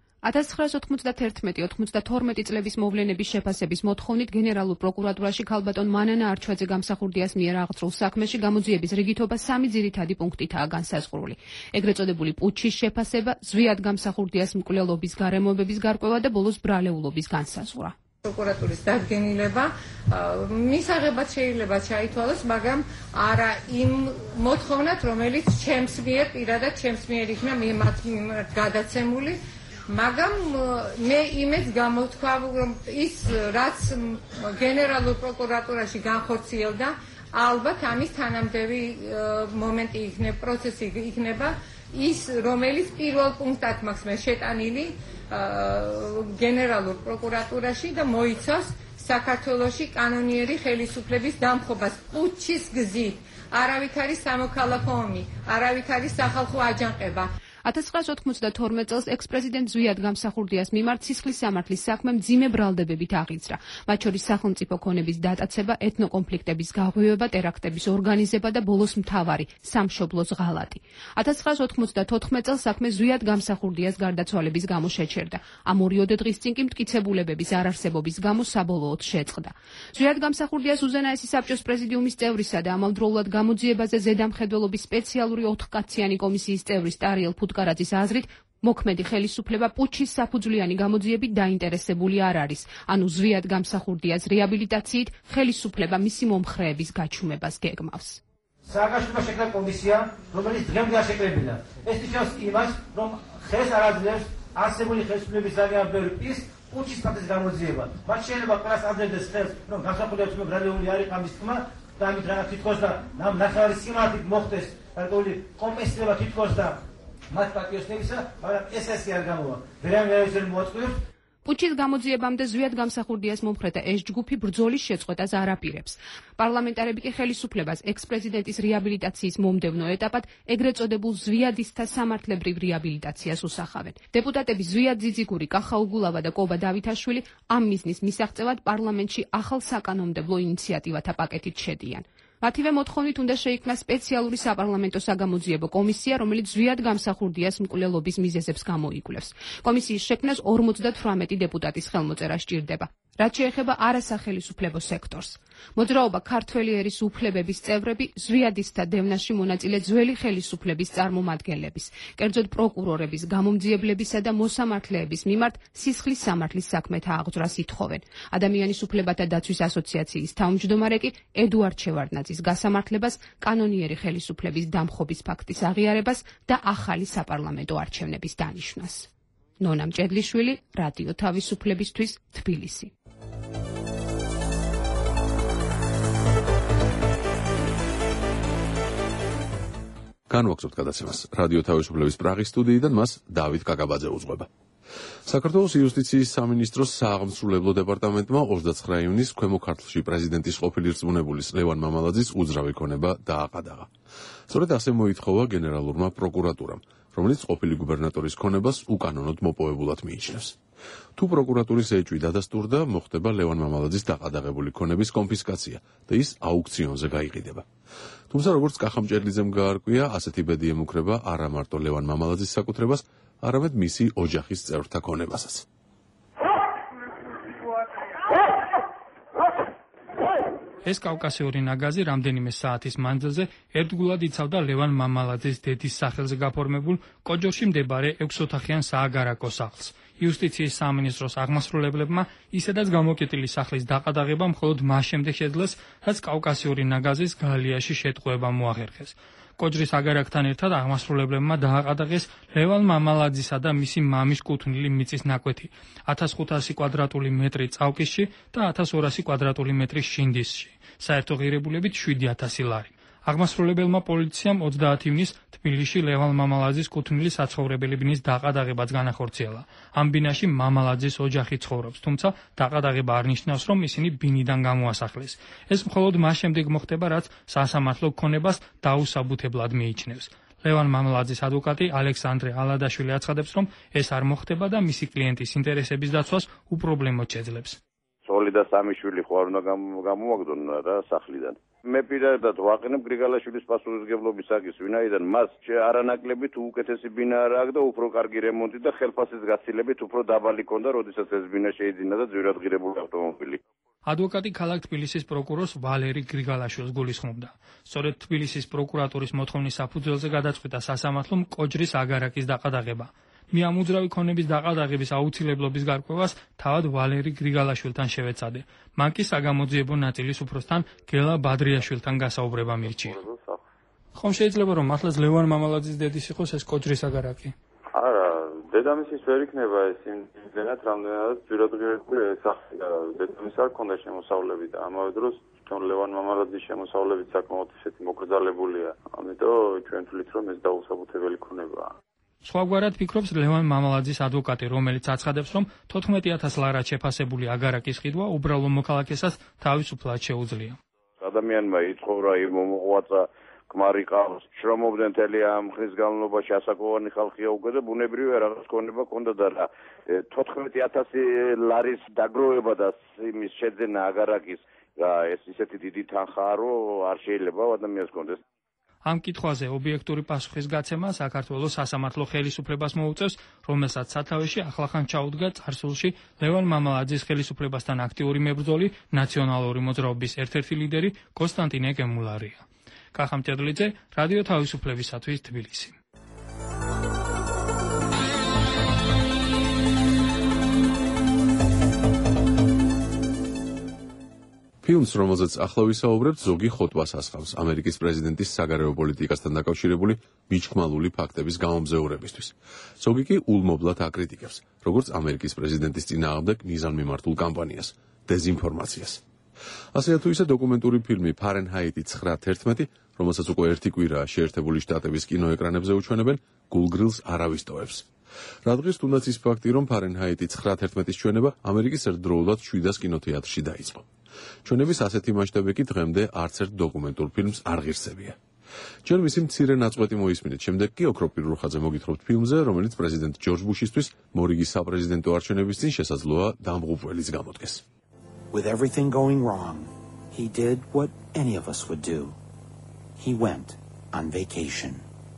[SPEAKER 19] 1991-92 წლების მოვლენების შეფასების მოთხოვნით გენერალურ პროკურატურაში ქალბატონ მანანა არჩვაძე გამსახურდიას მიერ აღძრულ საქმეში გამოძიების რიგითობა 3 ძირითადი პუნქტითაა განსაზღვრული. ეგრეთ წოდებული პუჩის შეფასება, ზვიად გამსახურდიას მკვლელობის გარემოებების გარკვევა და ბოლოს ბრალეულობის განსაზღვრა.
[SPEAKER 7] პროკურატურის დადგენილება მისაღებად შეიძლება ჩაითვალოს, მაგრამ არა იმ მოთხოვნად, რომელიც ჩემს მიერ პირადად ჩემს მიერ იქნა გადაცემული, მაგრამ მე იმედს გამოთქვა, რომ ის რაც გენერალურ პროკურატურაში განხორციელდა, ალბათ ამის თანამდები მომენტი იქნება, პროცესი იქნება ის, რომელიც პირველ პუნქტად მაქვს მე შეტანილი გენერალურ პროკურატურაში და მოიცავს საქართველოში კანონიერი ხელისუფლების დამხობას პუჩის გზით. არავით არის სამოქალაქო ომი, არავით არის სახალხო აჯანყება.
[SPEAKER 19] 1992 წელს ექს-პრეზიდენტ ზვიად გამსახურდიას მიმართ სისხლის სამართლის საქმე მძიმე ბრალდებებით აღიძრა. მათ შორის სახელმწიფო ქონების დატაცება, ეთნოკონფლიქტების გაღვივება, ტერაქტების ორგანიზება და ბოლოს მთავარი სამშობლოს ღალატი. 1994 წელს საქმე ზვიად გამსახურდიას გარდაცვალების გამო შეჩერდა. ამ 2 დღის წინ კი მტკიცებულებების არარსებობის გამო საბოლოოდ შეწყდა. ზვიად გამსახურდიას უზენაესი საბჭოს პრეზიდიუმის წევრისა და ამავდროულად გამოძიებაზე ზედამხედველობის სპეციალური 4-კაციანი კომისიის წევრის ტარიელ ფუტკარაძის აზრით, მოქმედი ხელისუფლება პუჩის საფუძვლიანი გამოძიებით დაინტერესებული არ არის, ანუ ზვიად გამსახურდიას რეაბილიტაციით ხელისუფლება მისი მომხრეების გაჩუმებას გეგმავს.
[SPEAKER 20] სააგაშვილმა შექმნა კომისია, რომელიც დღემდე არ შეკრებილა. ეს ნიშნავს იმას, რომ ხელს არ აძლევს არსებული ხელისუფლების ძალიან ბევრი პირს პუჩის ფაქტის გამოძიება. მათ შეიძლება ყველას აძლევდეს ხელს, რომ გამსახურდიას ბრალეული არ იყო ამის თქმა და ამით რაღაც თითქოს და ნახევარი სიმართლით მოხდეს გარკვეული კომპენსირება თითქოს და მათ პატიოსნებისა, მაგრამ ეს ასე არ გამოვა. ვერავინ არ მოაწყვეტს.
[SPEAKER 19] პუჩის გამოძიებამდე ზვიად გამსახურდიას მომხრეთა ეს ჯგუფი ბრძოლის შეწყვეტას არ აპირებს. პარლამენტარები კი ხელისუფლებას ექს-პრეზიდენტის რეაბილიტაციის მომდევნო ეტაპად ეგრეთ წოდებულ ზვიადისთა სამართლებრივ რეაბილიტაციას usახავენ. დეპუტატები ზვიად ძიძიგური, კახა უგულავა და კობა დავითაშვილი ამ მიზნის მისაღწევად პარლამენტში ახალ საკანონმდებლო ინიციატივათა პაკეტით შედიან. მათივე მოთხოვნით უნდა შეიქმნა სპეციალური საპარლამენტო საგამოძიებო კომისია, რომელიც ზვიად გამსახურდიას მკვლელობის მიზეზებს გამოიკვლევს. კომისიის შექმნას 58 დეპუტატის ხელმოწერა სჭირდება. რაც შეეხება არასახელისუფლებო სექტორს. მოძრაობა ქართველი ერის უფლებების წევრები ზვიადისთა დევნაში მონაწილე ძველი ხელისუფლების წარმომადგენლების, კერძოდ პროკურორების, გამომძიებლებისა და მოსამართლეების მიმართ სისხლის სამართლის საქმეთა აღძვრას ითხოვენ. ადამიანის უფლებათა დაცვის ასოციაციის თავმჯდომარე კი ედუარდ შევარდნაძის გასამართლებას, კანონიერი ხელისუფლების დამხობის ფაქტის აღიარებას და ახალი საპარლამენტო არჩევნების დანიშვნას. ნონა მჭედლიშვილი, რადიო თავისუფლებისთვის, თბილისი.
[SPEAKER 3] განვაგრძობთ გადაცემას. რადიო თავისუფლების პრაღის სტუდიიდან მას დავით კაკაბაძე უძღვება. საქართველოს იუსტიციის სამინისტროს სააღმსრულებლო დეპარტამენტმა 29 ივნის ქვემო ქართლში პრეზიდენტის ყოფილი რწმუნებულის ლევან მამალაძის უძრავი ქონება დააყადაღა. სწორედ ასე მოითხოვა გენერალურმა პროკურატურამ, რომელიც ყოფილი გუბერნატორის ქონებას უკანონოდ მოპოვებულად მიიჩნევს. თუ პროკურატურის ეჭვი დადასტურდა, მოხდება ლევან მამალაძის დაყადაღებული ქონების კონფისკაცია და ის აუქციონზე გაიყიდება. თუმცა როგორც კახამჭერლიძემ გაარკვია, ასეთი ბედი ემუქრება არა მარტო ლევან მამალაძის საკუთრებას, არამედ მისი ოჯახის წევრთა ქონებასაც.
[SPEAKER 15] ეს კავკასიური ნაგაზი რამდენიმე საათის მანძილზე ერთგულად იცავდა ლევან მამალაძის დედის სახელზე გაფორმებულ კოჯორში მდებარე 6 ოთახიან სააგარაკო სახლს. იუსტიციის სამინისტროს აღმასრულებლებმა ისედაც გამოკეტილი სახლის დაყადაღება მხოლოდ მას შემდეგ შეძლეს, რაც კავკასიური ნაგაზის გალიაში შეტყუება მოახერხეს. კოჯრის აგარაკთან ერთად აღმასრულებლებმა დააყადაღეს ლევან მამალაძისა და მისი მამის კუთვნილი მიწის ნაკვეთი 1500 კვადრატული მეტრი წავკისში და 1200 კვადრატული მეტრი შინდისში, საერთო ღირებულებით 7000 ლარი. აღმასრულებელმა პოლიციამ 30 ივნის თბილისში ლევან მამალაძის კუთვნილი საცხოვრებელი ბინის დაყადაღებაც განახორციელა. ამ ბინაში მამალაძის ოჯახი ცხოვრობს, თუმცა დაყადაღება არ ნიშნავს, რომ ისინი ბინიდან გამოასახლეს. ეს მხოლოდ მას შემდეგ მოხდება, რაც სასამართლო ქონებას დაუსაბუთებლად მიიჩნევს. ლევან მამალაძის ადვოკატი ალექსანდრე ალადაშვილი აცხადებს, რომ ეს არ მოხდება და მისი კლიენტის ინტერესების დაცვას უპრობლემოდ შეძლებს.
[SPEAKER 21] სოლი და სამი შვილი ხო არ უნდა გამოვაგდონ რა სახლიდან. მე პირადად ვაყენებ გრიგალაშვილის პასუხისმგებლობის საკის, ვინაიდან მას არანაკლებით უკეთესი ბინა არ აქვს და უფრო კარგი რემონტი და ხელფასის გაცილებით უფრო დაბალი ქონდა, როდესაც ეს ბინა შეიძინა და ძვირად ღირებული ავტომობილი.
[SPEAKER 15] ადვოკატი ქალაქ თბილისის პროკურორს ვალერი გრიგალაშვილს გულისხმობდა. სწორედ თბილისის პროკურატურის მოთხოვნის საფუძველზე გადაწყვიტა სასამართლომ კოჯრის აგარაკის დაყადაღება. მე ამ უძრავი ქონების დაყადაღების აუცილებლობის გარკვევას თავად ვალერი გრიგალაშვილთან შევეცადე. მან კი საგამოძიებო ნაწილის უფროსთან გელა ბადრიაშვილთან გასაუბრება მირჩია. ხომ შეიძლება რომ მართლაც ლევან მამალაძის დედის იყოს ეს კოჯრის აგარაკი?
[SPEAKER 22] არა, დედამისის ვერ იქნება ეს იმდენად, რამდენადაც ძვირადღირებული სახლი და დედამის არ ქონდა შემოსავლები და ამავე დროს თვითონ ლევან მამალაძის შემოსავლებით საკმაოდ ისეთი მოკრძალებულია. ამიტომ ჩვენ თვლით რომ ეს დაუსაბუთებელი ქონებაა.
[SPEAKER 15] სხვაგვარად ფიქრობს ლევან მამალაძის ადვოკატი, რომელიც აცხადებს, რომ 14000 ლარად შეფასებული აგარაკის ყიდვა უბრალო მოქალაქესაც თავისუფლად შეუძლია.
[SPEAKER 21] ადამიანმა იცხოვრა, მომოღვაწა, ქმარი ყავს, შრომობდნენ მთელი ამ ხნის განმავლობაში, ასაკოვანი ხალხია უკვე და ბუნებრივია რაღაც ქონება ქონდა და რა 14000 ლარის დაგროვება და იმის შეძენა აგარაკის რა ეს ისეთი დიდი თანხაა, რომ არ შეიძლება ადამიანს კონდეს.
[SPEAKER 15] ამ კითხვაზე ობიექტური პასუხის გაცემა საქართველოს სასამართლო ხელისუფლებას მოუწევს, რომელსაც სათავეში ახლახან ჩაუდგა წარსულში ლევან მამალაძის ხელისუფლებასთან აქტიური მებრძოლი, ნაციონალური მოძრაობის ერთ-ერთი ლიდერი კონსტანტინე გემულარია. კახამჭედლიძე, რადიო თავისუფლებისათვის, თბილისი.
[SPEAKER 3] ფილმს, რომელზეც ახლა ვისაუბრებთ, ზოგი ხოტბას ასხამს ამერიკის პრეზიდენტის საგარეო პოლიტიკასთან დაკავშირებული მიჩქმალული ფაქტების გამომზეურებისთვის. ზოგი კი ულმობლად აკრიტიკებს, როგორც ამერიკის პრეზიდენტის წინააღმდეგ მიზანმიმართულ კამპანიას, დეზინფორმაციას. ასეა თუ ისე დოკუმენტური ფილმი ფარენჰაიტი 9/11, რომელსაც უკვე ერთი კვირაა შეერთებული შტატების კინოეკრანებზე უჩვენებენ, გულგრილს არ ავისტოვებს. რადგან თუნდაც ის ფაქტი, რომ ფარენჰაიტი 9/11-ის ჩვენება ამერიკის ერთდროულად 700 კინოთეატრში დაიწყო. ჩვენების ასეთი მასშტაბი კი დღემდე არც ერთ დოკუმენტურ ფილმს არ ღირსებია. ჯერ მისი მცირე ნაწყვეტი მოისმინეთ, შემდეგ კი ოქროპ პირურხაძე მოგითხრობთ ფილმზე, რომელიც პრეზიდენტ ჯორჯ ბუშისთვის მორიგის საპრეზიდენტო არჩევნების წინ შესაძლოა დამღუპველიც გამოდგეს.
[SPEAKER 23] With everything going wrong, he did what any of us would do. He went on vacation.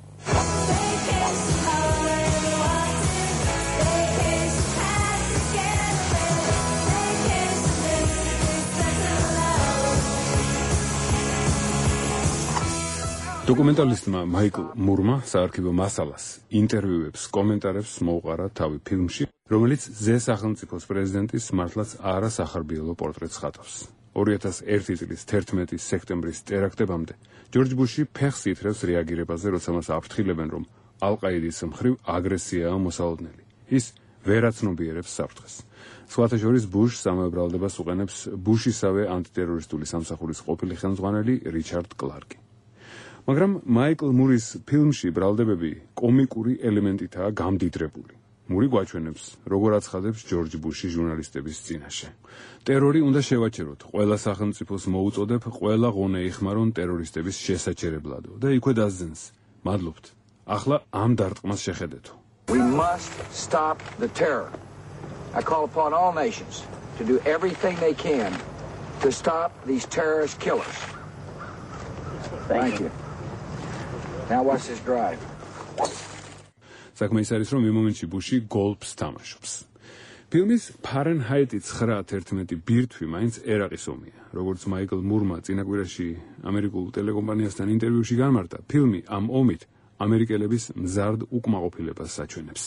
[SPEAKER 2] დოკუმენტალისტმა მაიკლ მურმა საარქივო მასალას, ინტერვიუებს, კომენტარებს მოუყარა თავი ფილმში, რომელიც ზე სახელმწიფოს პრეზიდენტის მართლაც არასახარბიელო პორტრეტს ხატავს. 2001 წლის 11 სექტემბრის ტერაქტებამდე ჯორჯ ბუში ფეხს ითრევს რეაგირებაზე, როცა მას აფრთხილებენ, რომ ალ-ყაიდის მხრივ აგრესიაა მოსალოდნელი. ის ვერაცნობიერებს საფრთხეს. სხვათა შორის ბუშს სამეფო ბრალდებას უყენებს ბუშისავე ანტიტერორისტული სამსახურის ყოფილი ხელმძღვანელი რიჩარდ კლარკი. მაგრამ მაიკლ მურის ფილმში ბრალდებები კომიკური ელემენტითაა გამდიდრებული. მური გვაჩვენებს, როგორ აცხადებს ჯორჯ ბუში ჟურნალისტების წინაშე. ტერორი უნდა შევაჩეროთ, ყველა სახელმწიფოს მოუწოდებ, ყველა ღონე იხმარონ ტერორისტების შესაჩერებლადო და იქვე დასძენს. მადლობთ. ახლა ამ დარტყმას შეხედეთო.
[SPEAKER 1] We must stop the terror. I call upon all nations to do everything they can to stop these terrorist killers. Thank you. Now watch this drive.
[SPEAKER 2] საქმე ის არის, რომ იმ მომენტში ბუში გოლფს თამაშობს. ფილმის ფარენჰაიტი 911 ბირთვი მაინც ერაყის ომია. როგორც მაიკლ მურმა წინაკვირაში ამერიკულ ტელეკომპანიასთან ინტერვიუში განმარტა, ფილმი ამ ომით ამერიკელების მზარდ უკმაყოფილებას საჩვენებს.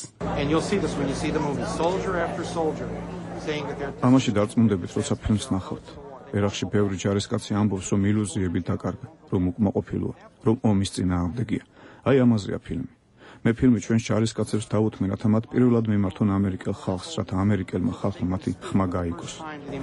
[SPEAKER 4] ამაში დარწმუნდებით, როცა ფილმს ნახავთ. ერაყში ბევრი ჯარისკაცი ამბობს, რომ ილუზიები დაკარგა, რომ უკმაყოფილოა, რომ ომის წინააღმდეგია. აი ამაზეა ფილმი. მე ფილმი ჩვენს ჯარისკაცებს დავუთმე, რათა მათ პირველად მიმართონ ამერიკელ ხალხს, რათა ამერიკელმა ხალხმა მათი ხმა გაიგოს.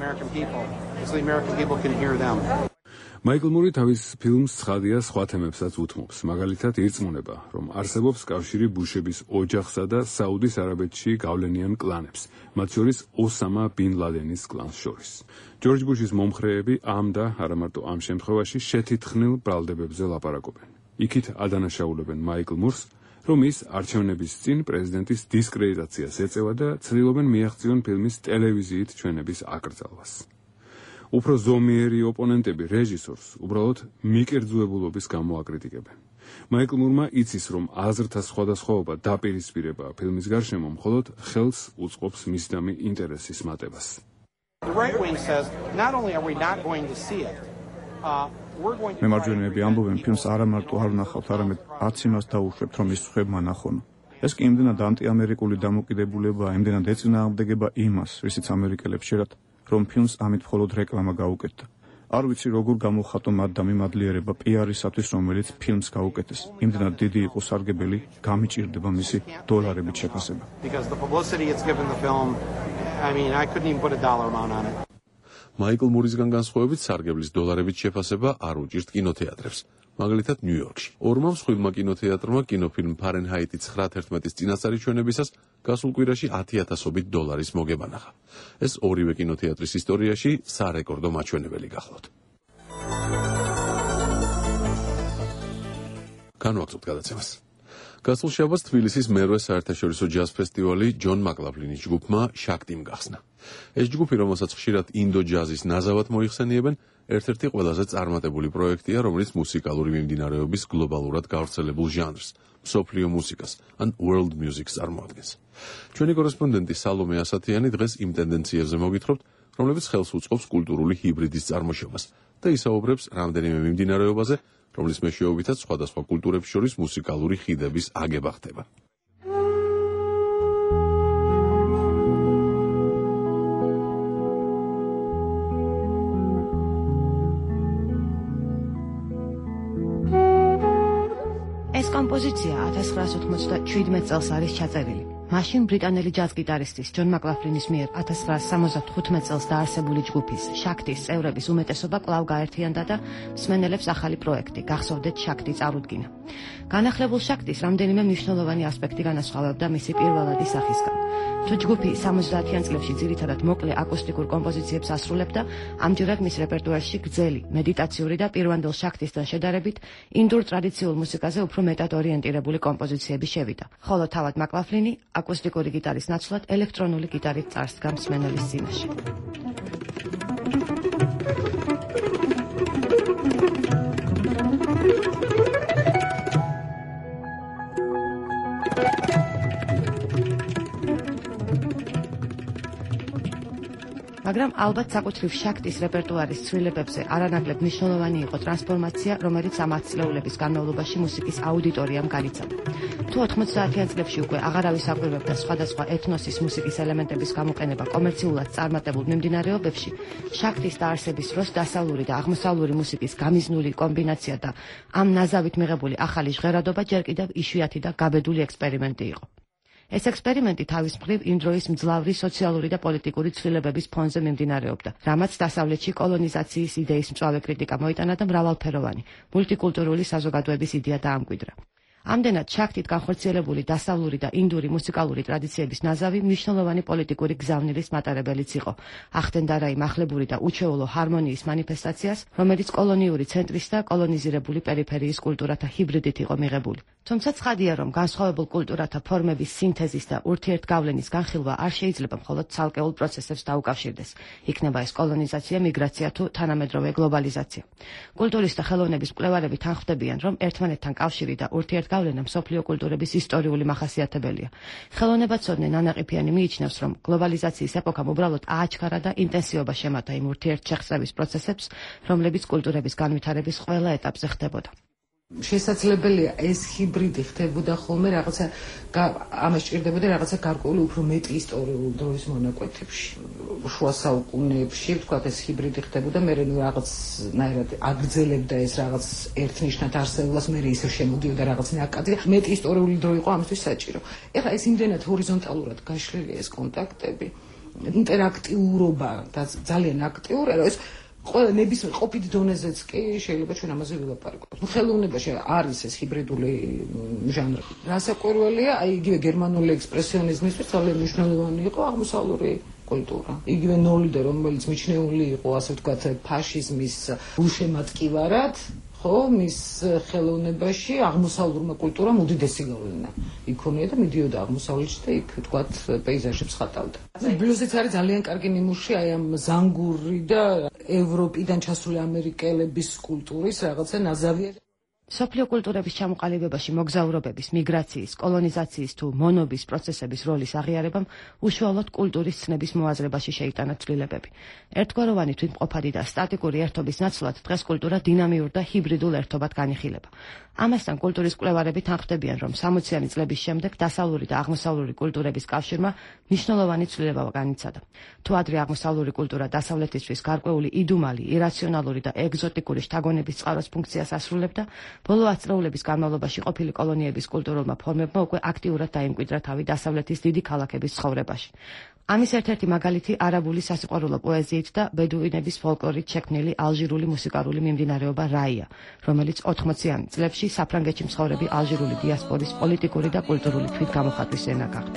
[SPEAKER 2] მაიკლ მური თავის ფილმს ცხადია სხვა თემებსაც უთმობს. მაგალითად, ირწმუნება, რომ არსებობს კავშირი ბუშების ოჯახსა და საუდის არაბეთში გავლენიან კლანებს, მათ შორის ოსამა ბინ ლადენის კლანს შორის. ჯორჯ ბუშის მომხრეები ამ და არა მარტო ამ შემთხვევაში შეთითხნილ ბრალდებებზე ლაპარაკობენ. იქით ადანაშაულებენ მაიკლ მურს, რომ ის არჩევნების წინ პრეზიდენტის დისკრედიტაციას ეწევა და ცდილობენ მიაღწიონ ფილმის ტელევიზიით ჩვენების აკრძალვას. უფრო ზომიერი ოპონენტები რეჟისორს უბრალოდ მიკერძუებულობის გამო აკრიტიკებენ. მაიკლ მურმა იცის, რომ აზრთა სხვადასხვაობა დაპირისპირება ფილმის გარშემო მხოლოდ ხელს უწყობს მისდამი ინტერესის მატებას.
[SPEAKER 4] მემარჯვენეები ამბობენ, ფილმს არა მარტო არ ვნახავთ, არამედ არც იმას დაუშვებთ, რომ ის სხვებმა ნახონ. ეს კი იმდენად ანტიამერიკული დამოკიდებულებაა, იმდენად ეწინააღმდეგება იმას, რისიც ამერიკელებს შეერათ, რომ ფილმს ამით მხოლოდ რეკლამა გაუკეთდა. არ ვიცი როგორ გამოხატო მათ დამიმადლიერება პიარისათვის, რომელიც ფილმს გაუკეთეს. იმდენად დიდი იყო სარგებელი, გამიჭირდება მისი დოლარებით შეფასება.
[SPEAKER 3] მაიკლ მურისგან განსხვავებით სარგებლის დოლარებით შეფასება არ უჭირთ კინოთეატრებს. მაგალითად, ნიუ-იორკში. ორმა მსხვილმა კინოთეატრმა კინოფილმ ფარენჰაიტი 911-ის წინასწარი ჩვენებისას გასულ კვირაში 10,000-ობით დოლარის მოგება ნახა. ეს ორივე კინოთეატრის ისტორიაში სარეკორდო მაჩვენებელი გახლავთ. განვაგრძობთ გადაცემას. გასულ შაბათს თბილისის მერვე საერთაშორისო ჯაზ ფესტივალი ჯონ მაკლაფლინის ჯგუფმა შაქტიმ გახსნა. ეს ჯგუფი, რომელსაც ხშირად ინდო ჯაზის ნაზავად მოიხსენიებენ, ერთ-ერთი ყველაზე წარმატებული პროექტია, რომელიც მუსიკალური მიმდინარეობის გლობალურად გავრცელებულ ჟანრს, მსოფლიო მუსიკას, ან world music-ს წარმოადგენს. ჩვენი კორესპონდენტი სალომე ასათიანი დღეს იმ ტენდენციებზე მოგითხრობთ, რომლებიც ხელს უწყობს კულტურული ჰიბრიდის წარმოშობას და ისაუბრებს რამდენიმე მიმდინარეობაზე, რომლის მეშვეობითაც სხვადასხვა კულტურებს შორის მუსიკალური ხიდების აგება ხდება.
[SPEAKER 5] ეს კომპოზიცია 1997 წელს არის ჩაწერილი. მაშინ ბრიტანელი ჯაზ გიტარისტის ჯონ მაკლაფლინის მიერ 1975 წელს დაარსებული ჯგუფის შაქტის წევრების უმეტესობა კვლავ გაერთიანდა და მსმენელებს ახალი პროექტი გახსოვდეთ შაქტი წარუდგინა. განახლებულ შაქტის რამდენიმე მნიშვნელოვანი ასპექტი განასხვავებდა მისი პირველადი სახისგან. თუ ჯგუფი 70-იან წლებში ძირითადად მოკლე აკუსტიკურ კომპოზიციებს ასრულებდა, ამჯერად მის რეპერტუარში გრძელი, მედიტაციური და პირვანდელ შაქტისთან შედარებით ინდურ ტრადიციულ მუსიკაზე უფრო მეტად ორიენტირებული კომპოზიციები შევიდა. ხოლო თავად მაკლაფლინი აკუსტიკური გიტარის ნაცვლად ელექტრონული გიტარით წარსდგა მსმენელის წინაშე. მაგრამ ალბათ საკუთრივ შაქტის რეპერტუარის ცვლილებებზე არანაკლებ მნიშვნელოვანი იყო ტრანსფორმაცია, რომელიც ამ 10 წლეულების განმავლობაში მუსიკის აუდიტორიამ განიცადა. თუ 90-იან წლებში უკვე აღარავის აკვირვებდა სხვადასხვა ეთნოსის მუსიკის ელემენტების გამოყენება კომერციულად წარმატებულ მიმდინარეობებში, შაქტის დაარსების დროს დასავლური და აღმოსავლური მუსიკის გამიზნული კომბინაცია და ამ ნაზავით მიღებული ახალი ჟღერადობა ჯერ კიდევ იშვიათი და გაბედული ექსპერიმენტი იყო. ეს ექსპერიმენტი თავის მხრივ იმ დროის მძლავრი სოციალური და პოლიტიკური ცვლილებების ფონზე მიმდინარეობდა, რამაც დასავლეთში კოლონიზაციის იდეის მწვავე კრიტიკა მოიტანა და მრავალფეროვანი მულტიკულტურული საზოგადოების იდეა დაამკვიდრა. ამდენად შაქთით განხორციელებული დასავლური და ინდური მუსიკალური ტრადიციების ნაზავი მნიშვნელოვანი პოლიტიკური გზავნილის მატარებელიც იყო. ახდენდა რა იმ ახლებური და უჩვეულო ჰარმონიის მანიფესტაციას, რომელიც კოლონიური ცენტრის და კოლონიზირებული პერიფერიის კულტურათა ჰიბრიდით იყო მიღებული. თუმცა ცხადია, რომ განსხვავებულ კულტურათა ფორმების სინთეზის და ურთიერთგავლენის განხილვა არ შეიძლება მხოლოდ ცალკეულ პროცესებს დაუკავშირდეს. იქნება ეს კოლონიზაცია, მიგრაცია თუ თანამედროვე გლობალიზაცია. კულტურის და ხელოვნების მკვლევარები თანხმდებიან, რომ ერთმანეთთან კავშირი და ურთიერთგავლენა მსოფლიო კულტურების ისტორიული მახასიათებელია. ხელოვნებაცოდნე ნანაყიფიანი მიიჩნევს, რომ გლობალიზაციის ეპოქამ უბრალოდ ააჩქარა და ინტენსიობა შემატა იმ ურთიერთშეხსრების პროცესებს, რომლებიც კულტურების განვითარების ყველა ეტაპზე ხდებოდა.
[SPEAKER 7] შესაძლებელია ეს ჰიბრიდი ხდებოდა ხოლმე რაღაცა ამას ჭირდებოდა რაღაცა გარკვეული უფრო მეტი ისტორიული დროის მონაკვეთებში. შუა საუკუნეებში ვთქვათ ეს ჰიბრიდი ხდებოდა, მე რაღაცნაირად აგრძელებდა ეს რაღაც ერთნიშნად არსებობას, მე ისე შემოდიოდა რაღაც ნაკადი. მეტი ისტორიული დრო იყო ამისთვის საჭირო. ეხლა ეს იმდენად ჰორიზონტალურად გაშლილია ეს კონტაქტები, ინტერაქტიურობა და ძალიან აქტიური, რომ ეს ყველა ნებისმიერ ყოფით დონეზეც კი შეიძლება ჩვენ ამაზე ვილაპარაკოთ. ხელოვნებაში არის ეს ჰიბრიდული ჟანრი. რასაკვირველია, აი იგივე გერმანული ექსპრესიონიზმისთვის ძალიან მნიშვნელოვანი იყო აღმოსავლური კულტურა. იგივე ნოლიდე, რომელიც მიჩნეული იყო, ასე ვთქვათ, ფაშიზმის უშემატკივარად, ხო, მის ხელოვნებაში აღმოსავლურმა კულტურამ უდიდესი გავლენა იქონია და მიდიოდა აღმოსავლეთში და იქ ვთქვათ პეიზაჟებს ხატავდა. ბლუზიც არის ძალიან კარგი ნიმუში აი ამ ზანგური და ევროპიდან ჩასული ამერიკელების კულტურის რაღაცა ნაზავია.
[SPEAKER 5] სოფლიო კულტურების ჩამოყალიბებაში მოგზაურობების, მიგრაციის, კოლონიზაციის თუ მონობის პროცესების როლის აღიარებამ უშუალოდ კულტურის ცნების მოაზრებაში შეიტანა ცვლილებები. ერთგვაროვანი თვითმყოფადი და სტატიკური ერთობის ნაცვლად დღეს კულტურა დინამიურ და ჰიბრიდულ ერთობად განიხილება. ამასთან კულტურის მკვლევარები თანხმდებიან, რომ 60-იანი წლების შემდეგ დასავლური და აღმოსავლური კულტურების კავშირმა მნიშვნელოვანი ცვლილება განიცადა. თუ ადრე აღმოსავლური კულტურა დასავლეთისთვის გარკვეული იდუმალი, ირაციონალური და ეგზოტიკური შთაგონების წყაროს ფუნქციას ასრულებდა, ბოლო ათწლეულების განმავლობაში ყოფილი კოლონიების კულტურულმა ფორმებმა უკვე აქტიურად დაიმკვიდრა თავი დასავლეთის დიდი ქალაქების ცხოვრებაში. ამის ერთ-ერთი მაგალითი არაბული სასიყვარულო პოეზიით და ბედუინების ფოლკლორით შექმნილი ალჟირული მუსიკალური მიმდინარეობა რაია, რომელიც 80-იან წლებში საფრანგეთში მცხოვრები ალჟირული დიასპორის პოლიტიკური და კულტურული თვითგამოხატვის ენა გახდა.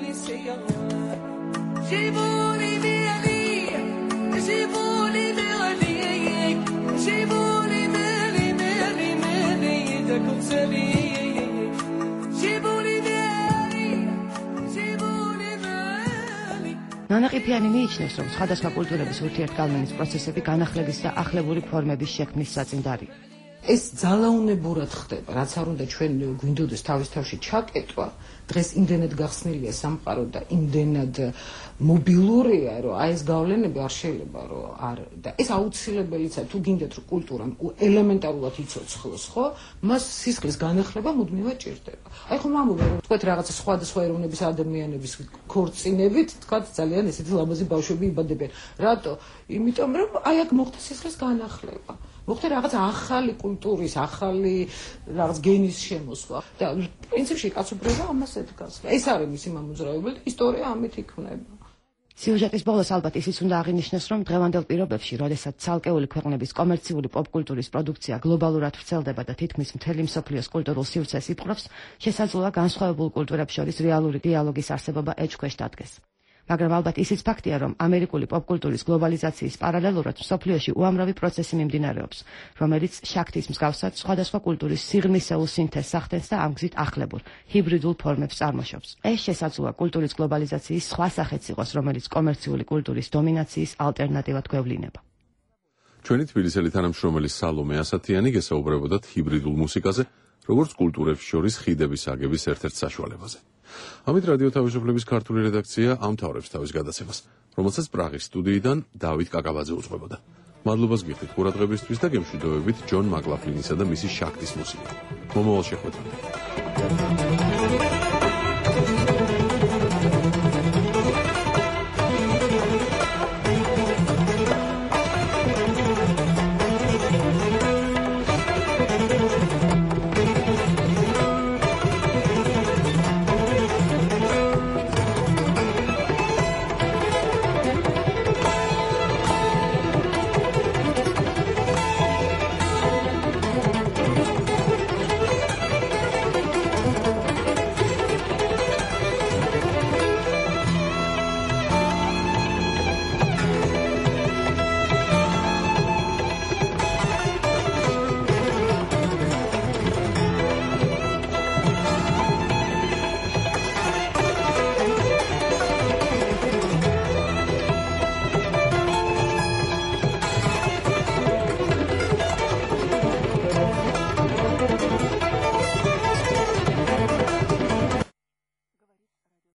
[SPEAKER 5] ნანაყიფიანი მიიჩნევს, რომ სხვადასხვა კულტურების ურთიერთგავლენის პროცესები განახლების და ახლებური ფორმების შექმნის საწინდარია.
[SPEAKER 7] ეს ძალაუნებურად ხდება, რაც არ უნდა ჩვენ გვინდოდეს თავის თავში ჩაკეტვა, დღეს იმდენად გახსნილია სამყარო და იმდენად მობილურია, რომ აი ეს გავლენები არ შეიძლება რომ არ და ეს აუცილებელია, თუ გინდათ რომ კულტურამ ელემენტარულად იცოცხლოს, ხო? მას სისხლის განახლება მუდმივად ჭირდება. აი ხომ ამბობენ, რომ თქვათ რაღაცა სხვადასხვა ეროვნების ადამიანების ქორწინებით, თქვათ ძალიან ესეთი ლამაზი ბავშვები იბადებიან. რატო? იმიტომ რომ აი აქ მოხდა სისხლის განახლება. მოხდა რაღაც ახალი კულტურის, ახალი რაღაც გენის შემოსვლა და პრინციპში კაცობრიობა ამას ედგას. ეს არის მისი მამოძრავებელი და ისტორია ამით იქნება.
[SPEAKER 5] სიუჟეტის ბოლოს ალბათ ისიც უნდა აღინიშნოს, რომ დღევანდელ პირობებში, როდესაც ცალკეული ქვეყნების კომერციული პოპკულტურის პროდუქცია გლობალურად ვრცელდება და თითქმის მთელი მსოფლიოს კულტურულ სივრცეს იპყრობს, შესაძლოა განსხვავებულ კულტურებს შორის რეალური დიალოგის არსებობა ეჭქვეშ დადგეს. მაგრამ ალბათ ისიც ფაქტია, რომ ამერიკული პოპკულტურის გლობალიზაციის პარალელურად მსოფლიოში უამრავი პროცესი მიმდინარეობს, რომელიც შაქთის მსგავსად სხვადასხვა კულტურის სიღრმისეულ სინთეზს ახდენს და ამ გზით ახლებურ, ჰიბრიდულ ფორმებს წარმოშობს. ეს შესაძლოა კულტურის გლობალიზაციის სხვა სახეც იყოს, რომელიც კომერციული კულტურის დომინაციის ალტერნატივად გვევლინება.
[SPEAKER 3] ჩვენი თბილისელი თანამშრომელი სალომე ასათიანი გესაუბრებოდათ ჰიბრიდულ მუსიკაზე, როგორც კულტურებს შორის ხიდების აგების ერთ-ერთ საშუალებაზე. ამით რადიო თავისუფლების ქართული რედაქცია ამთავრებს თავის გადაცემას, რომელსაც პრაღის სტუდიიდან დავით კაკაბაძე უძღვებოდა. მადლობას გიხდით ყურადღებისთვის და გემშვიდობებით ჯონ მაკლაფლინისა და მისი შაქთის მუსიკა. მომავალ შეხვედრამდე.